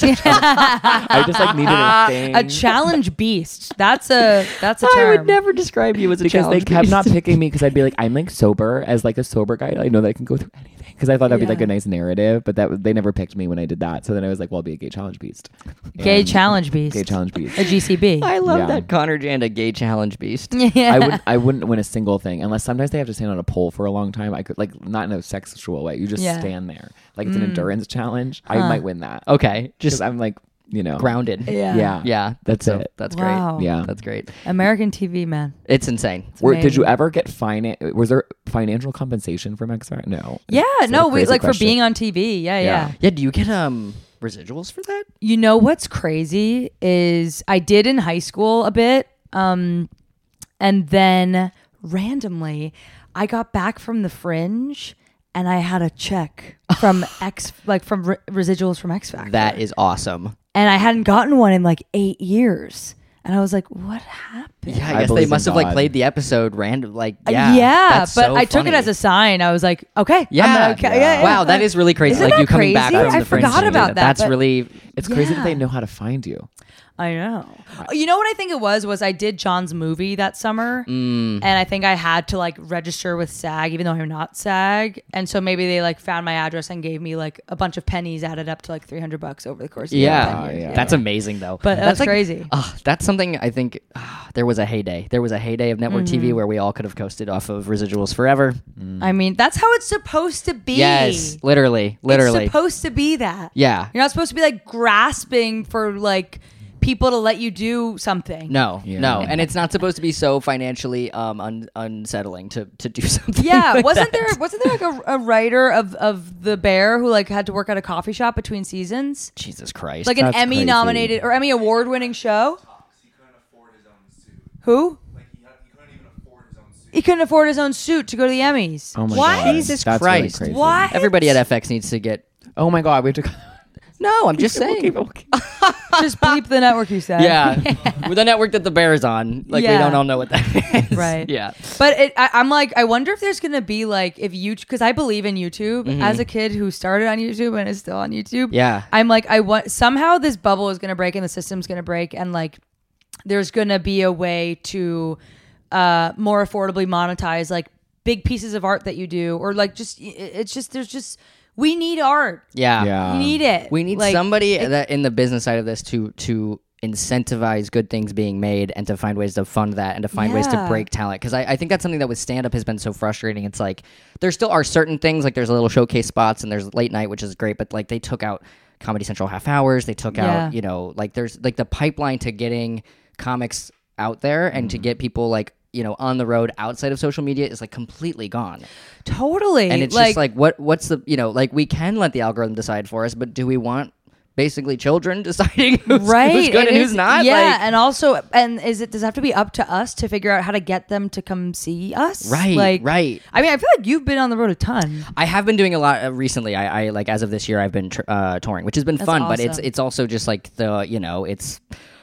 A: I just like needed a thing.
C: A challenge beast. That's a that's a term.
B: I would never describe you as a
A: because they
B: challenge
A: kept
B: beast.
A: not picking me because I'd be like, I'm like sober as like a sober guy. I know that I can go through anything because I thought that'd be like
C: Yeah.
A: a nice narrative, but that they never picked me when I did that. So then I was like, well, I'll be a gay challenge beast.
C: Gay
A: And-
C: challenge beast.
A: Gay challenge beast.
C: A G C B.
B: I love
A: Yeah.
B: that Connor Janda gay challenge beast.
C: yeah.
A: I wouldn't. I wouldn't win a single thing unless sometimes they have to stand on a pole for a long time. I could like not in a sexual way. You just
C: Yeah.
A: stand there like it's an
C: Mm.
A: endurance challenge. I
C: Huh.
A: might win that.
B: Okay,
A: Just
B: just
A: I'm like you know
B: grounded.
C: Yeah.
A: Yeah.
B: Yeah,
A: That's
B: so
A: it.
B: That's
C: Wow.
B: great.
A: Yeah.
B: That's great.
C: American T V, man.
B: It's insane.
C: It's
A: Were, did you
C: amazing.
A: ever get finan- Was there financial compensation from X Factor? No.
C: Yeah,
A: Is that
C: no,
A: a
C: we
A: crazy
C: like for
A: question?
C: being on T V. Yeah, yeah,
A: Yeah.
B: Yeah. Do you get um residuals for that?
C: You know what's crazy is I did in high school a bit, um, and then randomly I got back from the Fringe and I had a check from X, like from re- residuals from X Factor.
B: That is awesome.
C: and I hadn't gotten one in like eight years, and I was like, "What happened?"
B: Yeah, I,
A: I
B: guess they
A: believe in
B: must have like
A: God.
B: played the episode random. Like,
C: Uh,
B: yeah,
C: yeah,
B: that's
C: but
B: so
C: I took
B: funny.
C: it as a sign. I was like, "Okay,
B: Yeah.
C: I'm okay.
A: Yeah.
C: yeah, yeah,
B: Wow,
C: yeah.
B: that is really crazy.
C: Isn't
B: like you
C: that
B: coming back
C: crazy?
B: from
C: I
B: the Fringe
C: forgot
B: to do
C: about that,
B: That's
C: but-
B: really
A: It's crazy that they
C: Yeah.
A: know how to find you.
C: I know. You know what I think it was? Was I did John's movie that summer,
B: Mm.
C: and I think I had to like register with SAG, even though I'm not SAG, and so maybe they like found my address and gave me like a bunch of pennies added up to like three hundred bucks over the course of
B: yeah.
C: ten
A: Oh,
C: years.
A: yeah.
B: That's amazing though.
C: But that's
B: like,
C: crazy.
B: Uh, that's something I think uh, there was a heyday. There was a heyday of network T V
C: Mm-hmm.
B: where we all could have coasted off of residuals forever.
C: I mean, that's how it's supposed to be.
B: Yes, literally, literally.
C: It's supposed to be that.
B: yeah.
C: You're not supposed to be like grasping for like people to let you do something.
B: No,
A: Yeah.
B: no, and it's not supposed to be so financially um un- unsettling to to do something.
C: Yeah,
B: like
C: wasn't
B: that.
C: there wasn't there like a, a writer of of The Bear who like had to work at a coffee shop between seasons?
B: Jesus Christ!
C: Like an
A: That's
C: Emmy
A: crazy.
C: nominated or Emmy award winning show?
D: He couldn't afford his own suit.
C: Who?
D: Like he, had, he couldn't even afford his own suit.
C: He couldn't afford his own suit to go to the Emmys.
A: Oh my
C: what?
A: god,
B: Jesus
A: That's
B: Christ.
A: Really crazy.
C: What?
B: Everybody at F X needs to get.
A: Oh my god, we have to.
B: No, I'm just saying.
A: Okay, okay.
C: Just bleep the network you said.
B: Yeah, with the network that the Bear's on, like we
C: Yeah.
B: don't all know what that is.
C: Right.
B: Yeah.
C: But it, I, I'm like, I wonder if there's gonna be like, if you, because I believe in YouTube. As a kid who started on YouTube and is still on YouTube,
B: Mm-hmm. Yeah.
C: I'm like, I want somehow this bubble is gonna break and the system's gonna break, and like, there's gonna be a way to uh, more affordably monetize like big pieces of art that you do, or like just it- it's just there's just we need art.
B: Yeah.
A: Yeah.
C: We need it.
B: We need
C: Like,
B: somebody
C: it-
B: that in the business side of this to to incentivize good things being made and to find ways to fund that and to find ways to
C: Yeah.
B: break talent, because I, I think that's something that with stand up has been so frustrating. It's like there still are certain things, like there's a little showcase spots and there's late night, which is great, but like they took out Comedy Central half hours, they took
C: Yeah.
B: out, you know, like there's like the pipeline to getting comics out there and to get people like, you know, on the road outside of social media is like completely gone.
C: totally.
B: And it's just like what what's the, you know, like we can let the algorithm decide for us, but do we want basically children deciding who's,
C: right,
B: who's good and,
C: it
B: who's
C: is-
B: not?
C: Yeah,
B: Like,
C: and also, and is it does it have to be up to us to figure out how to get them to come see us?
B: right,
C: like,
B: right.
C: I mean, I feel like you've been on the road a ton.
B: I have been doing a lot uh, recently. I, I like as of this year, I've been tr- uh, touring, which has been
C: That's
B: fun. But it's
C: awesome.
B: it's also just like the you know it's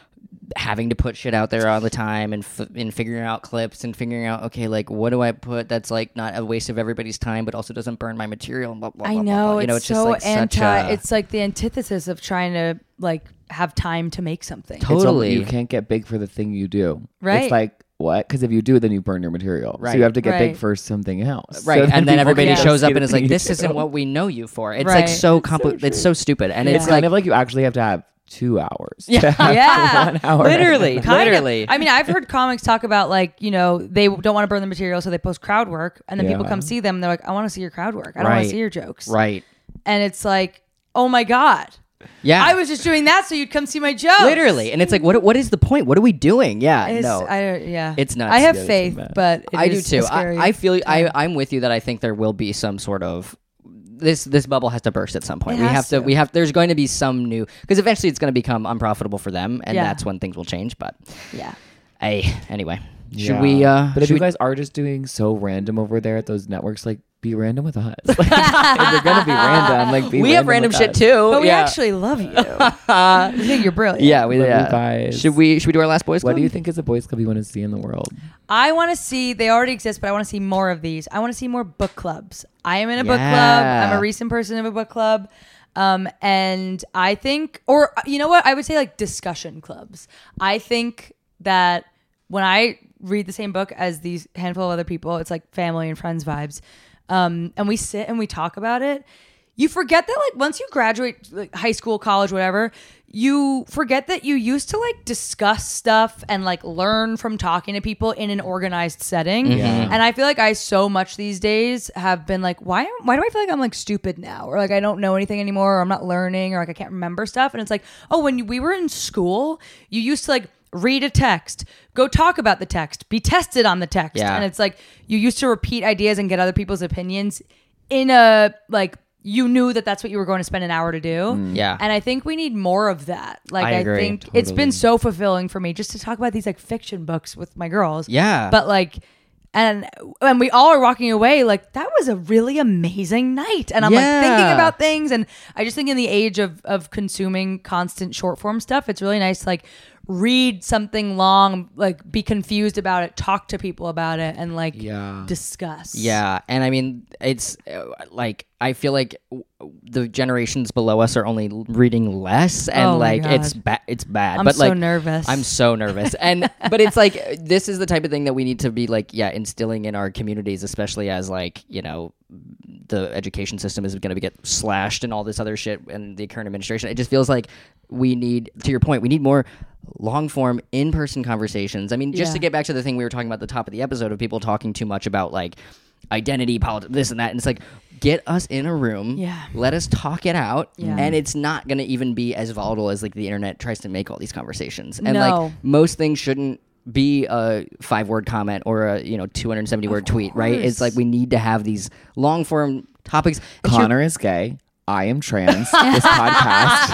B: having to put shit out there all the time and f- and figuring out clips and figuring out okay, like what do I put that's like not a waste of everybody's time, but also doesn't burn my material. And blah, blah,
C: I
B: blah, blah,
C: know
B: blah.
C: it's,
B: You know, it's
C: so
B: just like
C: anti.
B: such a
C: It's like the antithesis of trying to like have time to make something.
B: Totally.
A: It's all- you can't get big for the thing you do.
C: Right.
A: It's like what? Because if you do, then you burn your material. So
B: Right.
A: you have to get
C: Right.
A: big for something else.
B: Right,
A: So
B: and then
A: people
B: everybody
A: can't
B: shows
A: see
B: up
A: the
B: and is
A: thing
B: like,
A: you
B: "This isn't
A: do.
B: what we know you for." It's
C: Right.
B: like so
A: It's so
B: compli- It's
A: true.
B: so stupid, and
C: Yeah.
B: it's
A: It's
B: like
A: kind of like you actually have to have two hours.
B: Yeah.
A: to have
C: Yeah.
A: one hour.
B: Literally.
C: Kind of.
B: Literally.
C: I mean, I've heard comics talk about like, you know, they don't want to burn the material, so they post crowd work, and then people
A: Yeah.
C: come see them. And they're like, I want to see your crowd work. I don't want
B: Right.
C: to see your jokes.
B: right.
C: And it's like, oh my god,
B: Yeah,
C: I was just doing that so you'd come see my jokes.
B: literally, and it's like, what? What is the point? What are we doing? Yeah,
C: It's,
B: no,
C: I don't, yeah,
B: It's nuts.
C: I have
A: Yeah, it's
C: faith,
A: a mess.
C: but it
B: I do
C: is
B: too.
C: a scary
B: I, I feel I,
C: time.
B: I'm with you that I think there will be some sort of this this bubble has to burst at some point.
C: It
B: we
C: has
B: have to,
C: to.
B: we have there's going to be some new, because eventually it's going to become unprofitable for them, and
C: Yeah.
B: that's when things will change. But
C: Yeah.
B: hey, anyway, should
A: Yeah.
B: we? Uh,
A: but if
B: should
A: you
B: we-
A: guys are just doing so random over there at those networks, like be random with us. Like, if you're gonna be random, like be
B: we have random
A: with
B: shit
A: us.
B: too.
C: But we
B: yeah.
C: actually love you. We think you're brilliant.
B: yeah, we
A: Love you
B: yeah.
A: guys.
B: Should we? Should we do our last boys?
A: What
B: Club?
A: do you think is a boys club you want to see in the world?
C: I want to see, they already exist, but I want to see more of these. I want to see more book clubs. I am in a book club.
B: Yeah.
C: I'm a recent person of a book club. Um, and I think, or you know what? I would say like discussion clubs. I think that when I read the same book as these handful of other people, it's like family and friends vibes. Um, and we sit and we talk about it. You forget that like once you graduate like high school, college, whatever, you forget that you used to like discuss stuff and like learn from talking to people in an organized setting.
A: Yeah.
C: And I feel like I so much these days have been like, why am, why do I feel like I'm like stupid now? Or like I don't know anything anymore, or I'm not learning, or like I can't remember stuff. And it's like, oh, when we were in school, you used to like read a text, go talk about the text, be tested on the text.
B: Yeah.
C: And it's like you used to repeat ideas and get other people's opinions in a like you knew that that's what you were going to spend an hour to do.
B: Yeah.
C: And I think we need more of that. Like
B: I
C: I,
B: agree.
C: think it's
A: Totally.
C: been so fulfilling for me just to talk about these like fiction books with my girls.
B: Yeah.
C: But like and and we all are walking away like that was a really amazing night. And I'm
B: Yeah.
C: like thinking about things, and I just think in the age of of consuming constant short form stuff, it's really nice to like read something long, like be confused about it, talk to people about it, and like
A: Yeah.
C: discuss.
B: Yeah, and I mean, it's uh, like I feel like w- the generations below us are only l- reading less, and
C: Oh my
B: like it's
C: God.
B: bad. It's bad.
C: I'm
B: but
C: so
B: like,
C: nervous.
B: I'm so nervous, and but it's like this is the type of thing that we need to be like, yeah, instilling in our communities, especially as like you know the education system is going to get slashed and all this other shit, and the current administration. It just feels like we need, to your point, we need more long form in person conversations. I mean, just
C: Yeah.
B: to get back to the thing we were talking about at the top of the episode of people talking too much about like identity politics, this and that, and it's like get us in a room,
C: Yeah.
B: let us talk it out,
C: Yeah.
B: and it's not going to even be as volatile as like the internet tries to make all these conversations. And
C: No.
B: like most things shouldn't be a five word comment or a you know two hundred seventy word tweet, right? It's like we need to have these long form topics. And
A: Connor is gay. I am trans. This podcast.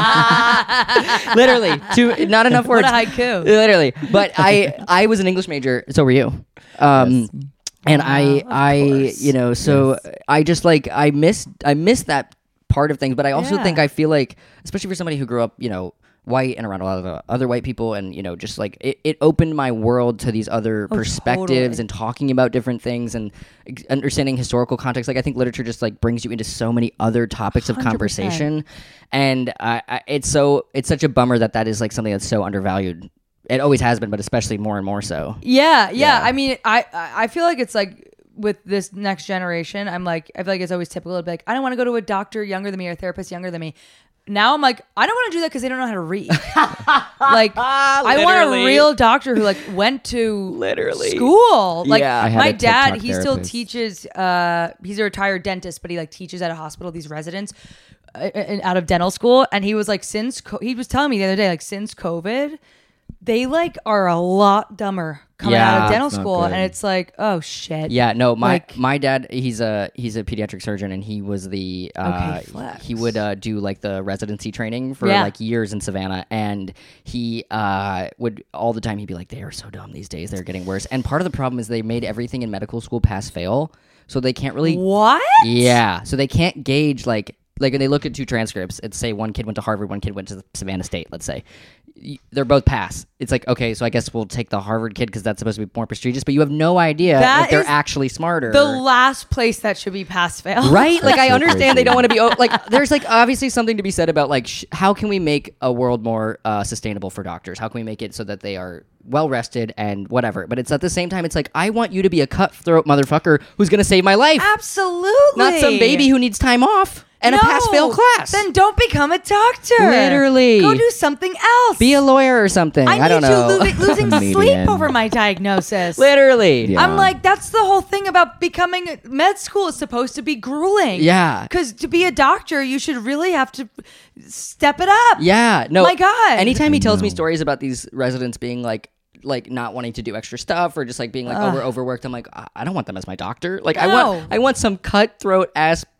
B: literally, two not enough
C: What
B: words.
C: a haiku.
B: Literally, but I I was an English major. So were you. Um, And I
C: Wow, of
B: I
C: course.
B: you know so I just like I miss I miss that part of things. But I also
C: Yeah.
B: think I feel like, especially for somebody who grew up you know white and around a lot of uh, other white people, and you know just like it, it opened my world to these other
C: Oh,
B: perspectives
C: totally.
B: and talking about different things and ex- understanding historical context. Like I think literature just like brings you into so many other topics of
C: one hundred percent.
B: conversation, and I, I, it's so it's such a bummer that that is like something that's so undervalued. It always has been, but especially more and more so.
C: Yeah, yeah.
B: Yeah.
C: I mean, I I I feel like it's like with this next generation, I'm like, I feel like it's always typical to be like, I don't want to go to a doctor younger than me or a therapist younger than me. Now I'm like, I don't want to do that because they don't know how to read. Like, I want a
B: Literally.
C: real doctor who like went to
B: Literally.
C: school. Like,
B: Yeah. I
A: had
C: my
A: a
C: dad,
A: TikTok
C: he still
A: therapist.
C: teaches. Uh, he's a retired dentist, but he like teaches at a hospital. These residents uh, uh, out of dental school, and he was like, since co- he was telling me the other day, like since COVID, they like are a lot dumber coming out
B: Yeah,
C: of dental
A: it's not
C: school,
A: good.
C: and it's like, oh shit.
B: Yeah, no, my
C: Like-
B: my dad, he's a he's a pediatric surgeon, and he was the uh,
C: Okay, flex.
B: he would uh, do like the residency training for
C: Yeah.
B: like years in Savannah, and he uh, would all the time he'd be like, they are so dumb these days, they're getting worse. And part of the problem is they made everything in medical school pass fail, so they can't really
C: What?
B: yeah, so they can't gauge like like when they look at two transcripts. It's say one kid went to Harvard, one kid went to Savannah State. Let's say Y- they're both pass. It's like okay, so I guess we'll take the Harvard kid because that's supposed to be more prestigious. But you have no idea
C: That
B: if they're
C: is
B: actually smarter.
C: The last place that should be pass fail.
B: Right? Like I
A: so
B: understand they
A: crazy.
B: don't want to be oh, like. There's like obviously something to be said about like sh- how can we make a world more uh, sustainable for doctors? How can we make it so that they are well rested and whatever? But it's at the same time, it's like I want you to be a cutthroat motherfucker who's gonna save my life,
C: Absolutely.
B: not some baby who needs time off and a
C: No,
B: pass fail class.
C: Then don't become a doctor.
B: Literally.
C: Go do something else.
B: Be a lawyer or something. I,
C: I,
B: don't
C: need
B: know.
C: you lo- losing
A: Comedian.
C: sleep over my diagnosis.
B: Literally.
A: Yeah.
C: I'm like, that's the whole thing about becoming med school is supposed to be grueling.
B: Yeah.
C: Because to be a doctor, you should really have to step it up.
B: Yeah, no.
C: My God.
B: Anytime he
A: I
B: tells me
A: know.
B: stories about these residents being like, like not wanting to do extra stuff or just like being like over overworked, I'm like, I I don't want them as my doctor. Like I
C: No.
B: want, I want some cutthroat ass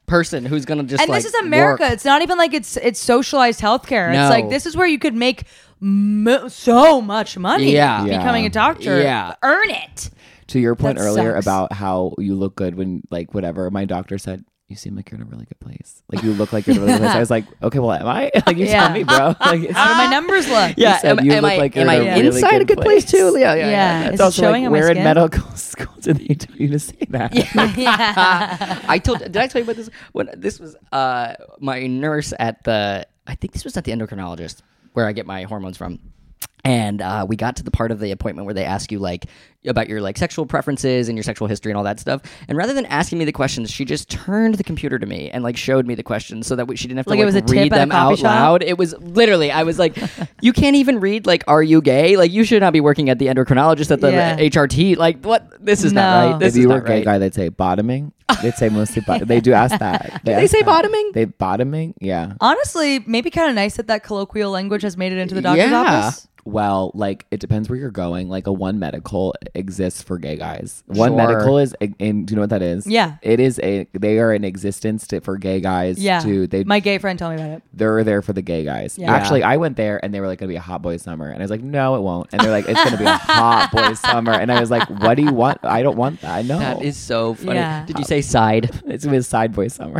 B: person who's gonna just
C: and
B: like
C: this is America.
B: work.
C: It's not even like it's it's socialized healthcare.
B: No.
C: It's like this is where you could make m- so much money.
B: Yeah.
C: becoming
A: Yeah.
C: a doctor.
B: Yeah.
C: earn it.
A: To your point
C: That
A: earlier
C: sucks.
A: about how you look good when like whatever, my doctor said, you seem like you're in a really good place. Like you look like you're in a really good place. I was like, okay, well, am I? Like you
C: Yeah.
A: tell me, bro. Like, it's-
C: How do my numbers look?
B: Yeah,
A: said
B: am,
A: you
B: am
A: look
B: I,
A: like you're
B: am
A: in
B: I
A: a really
B: inside
A: good
B: a good place,
A: place.
B: too? Yeah, yeah,
C: Yeah.
B: yeah.
C: Is
A: it's
C: it
A: also
C: showing
A: like
C: on my
A: we're in
C: skin?
A: medical school. Do they need you to say that?
C: yeah.
B: I told. Did I tell you about this? When this was uh, my nurse at the. I think this was at the endocrinologist where I get my hormones from. And uh, we got to the part of the appointment where they ask you like about your like sexual preferences and your sexual history and all that stuff. And rather than asking me the questions, she just turned the computer to me and like showed me the questions so that we, she didn't have to
C: Like
B: like,
C: it was a tip
B: read
C: at a
B: them
C: coffee
B: out
C: shop?
B: loud. It was literally I was like, you can't even read like, are you gay? Like you should not be working at the endocrinologist at the
C: Yeah.
B: H R T. Like what? This is
C: No.
B: not right. This
A: If
B: is
A: you were
B: not
A: a gay
B: right.
A: guy, they'd say bottoming. They'd say mostly. Bo- they do ask that.
B: Do they
A: ask
B: say
A: that.
B: bottoming?
A: They bottoming. Yeah.
C: Honestly, maybe kind of nice that that colloquial language has made it into the doctor's
B: Yeah.
C: office.
A: Well, like it depends where you're going. Like a One Medical exists for gay guys. One
B: Sure.
A: Medical is, and do you know what that is?
C: Yeah.
A: it is a. They are in existence to, for gay guys.
C: Yeah.
A: to they
C: My gay friend told me about it.
A: they're there for the gay guys.
C: Yeah.
A: Actually, I went there and they were like, "Gonna be a hot boy summer," and I was like, "No, it won't." And they're like, "It's gonna be a hot boy summer," and I was like, "What do you want? I don't want that. No,
B: That is so funny.
C: Yeah.
B: Did you say side?
A: it's gonna be a side boy summer."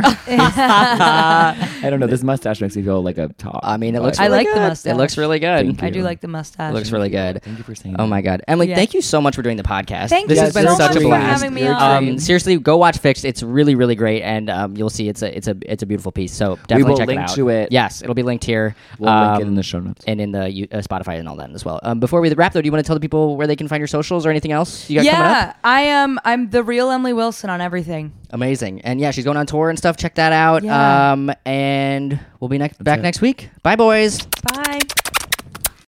A: I don't know. This mustache makes me feel like a top.
B: I mean, it
A: but-
B: looks.
C: I
B: Really
C: like the
B: good.
C: mustache.
B: It looks really good.
A: Thank
C: I
A: you.
C: do like the mustache.
B: It looks really good.
A: Thank you for saying.
B: Oh
A: that.
B: my god, Emily!
C: Yeah.
B: Thank you so much for doing the podcast.
C: Thank
B: this
C: you
B: has been
C: so
B: such
C: much
B: a
C: for
B: blast.
C: having me
A: You're
C: on.
A: great.
B: Um, seriously, go watch Fixed. It's really, really great, and um, you'll see it's a, it's a, it's a beautiful piece. So definitely
A: will
B: check
A: link
B: it out.
A: to it.
B: Yes, it'll be linked here.
A: We'll link it
B: um,
A: in the show notes.
B: and in the you- uh, Spotify and all that as well. Um, before we wrap, though, do you want to tell the people where they can find your socials or anything else you got coming up?
C: Yeah, I am. I'm the real Emily Wilson on everything.
B: Amazing, and yeah, she's going on tour and stuff. Check that out.
C: Yeah.
B: Um, and we'll be next back
A: it.
B: next week. Bye, boys.
C: Bye.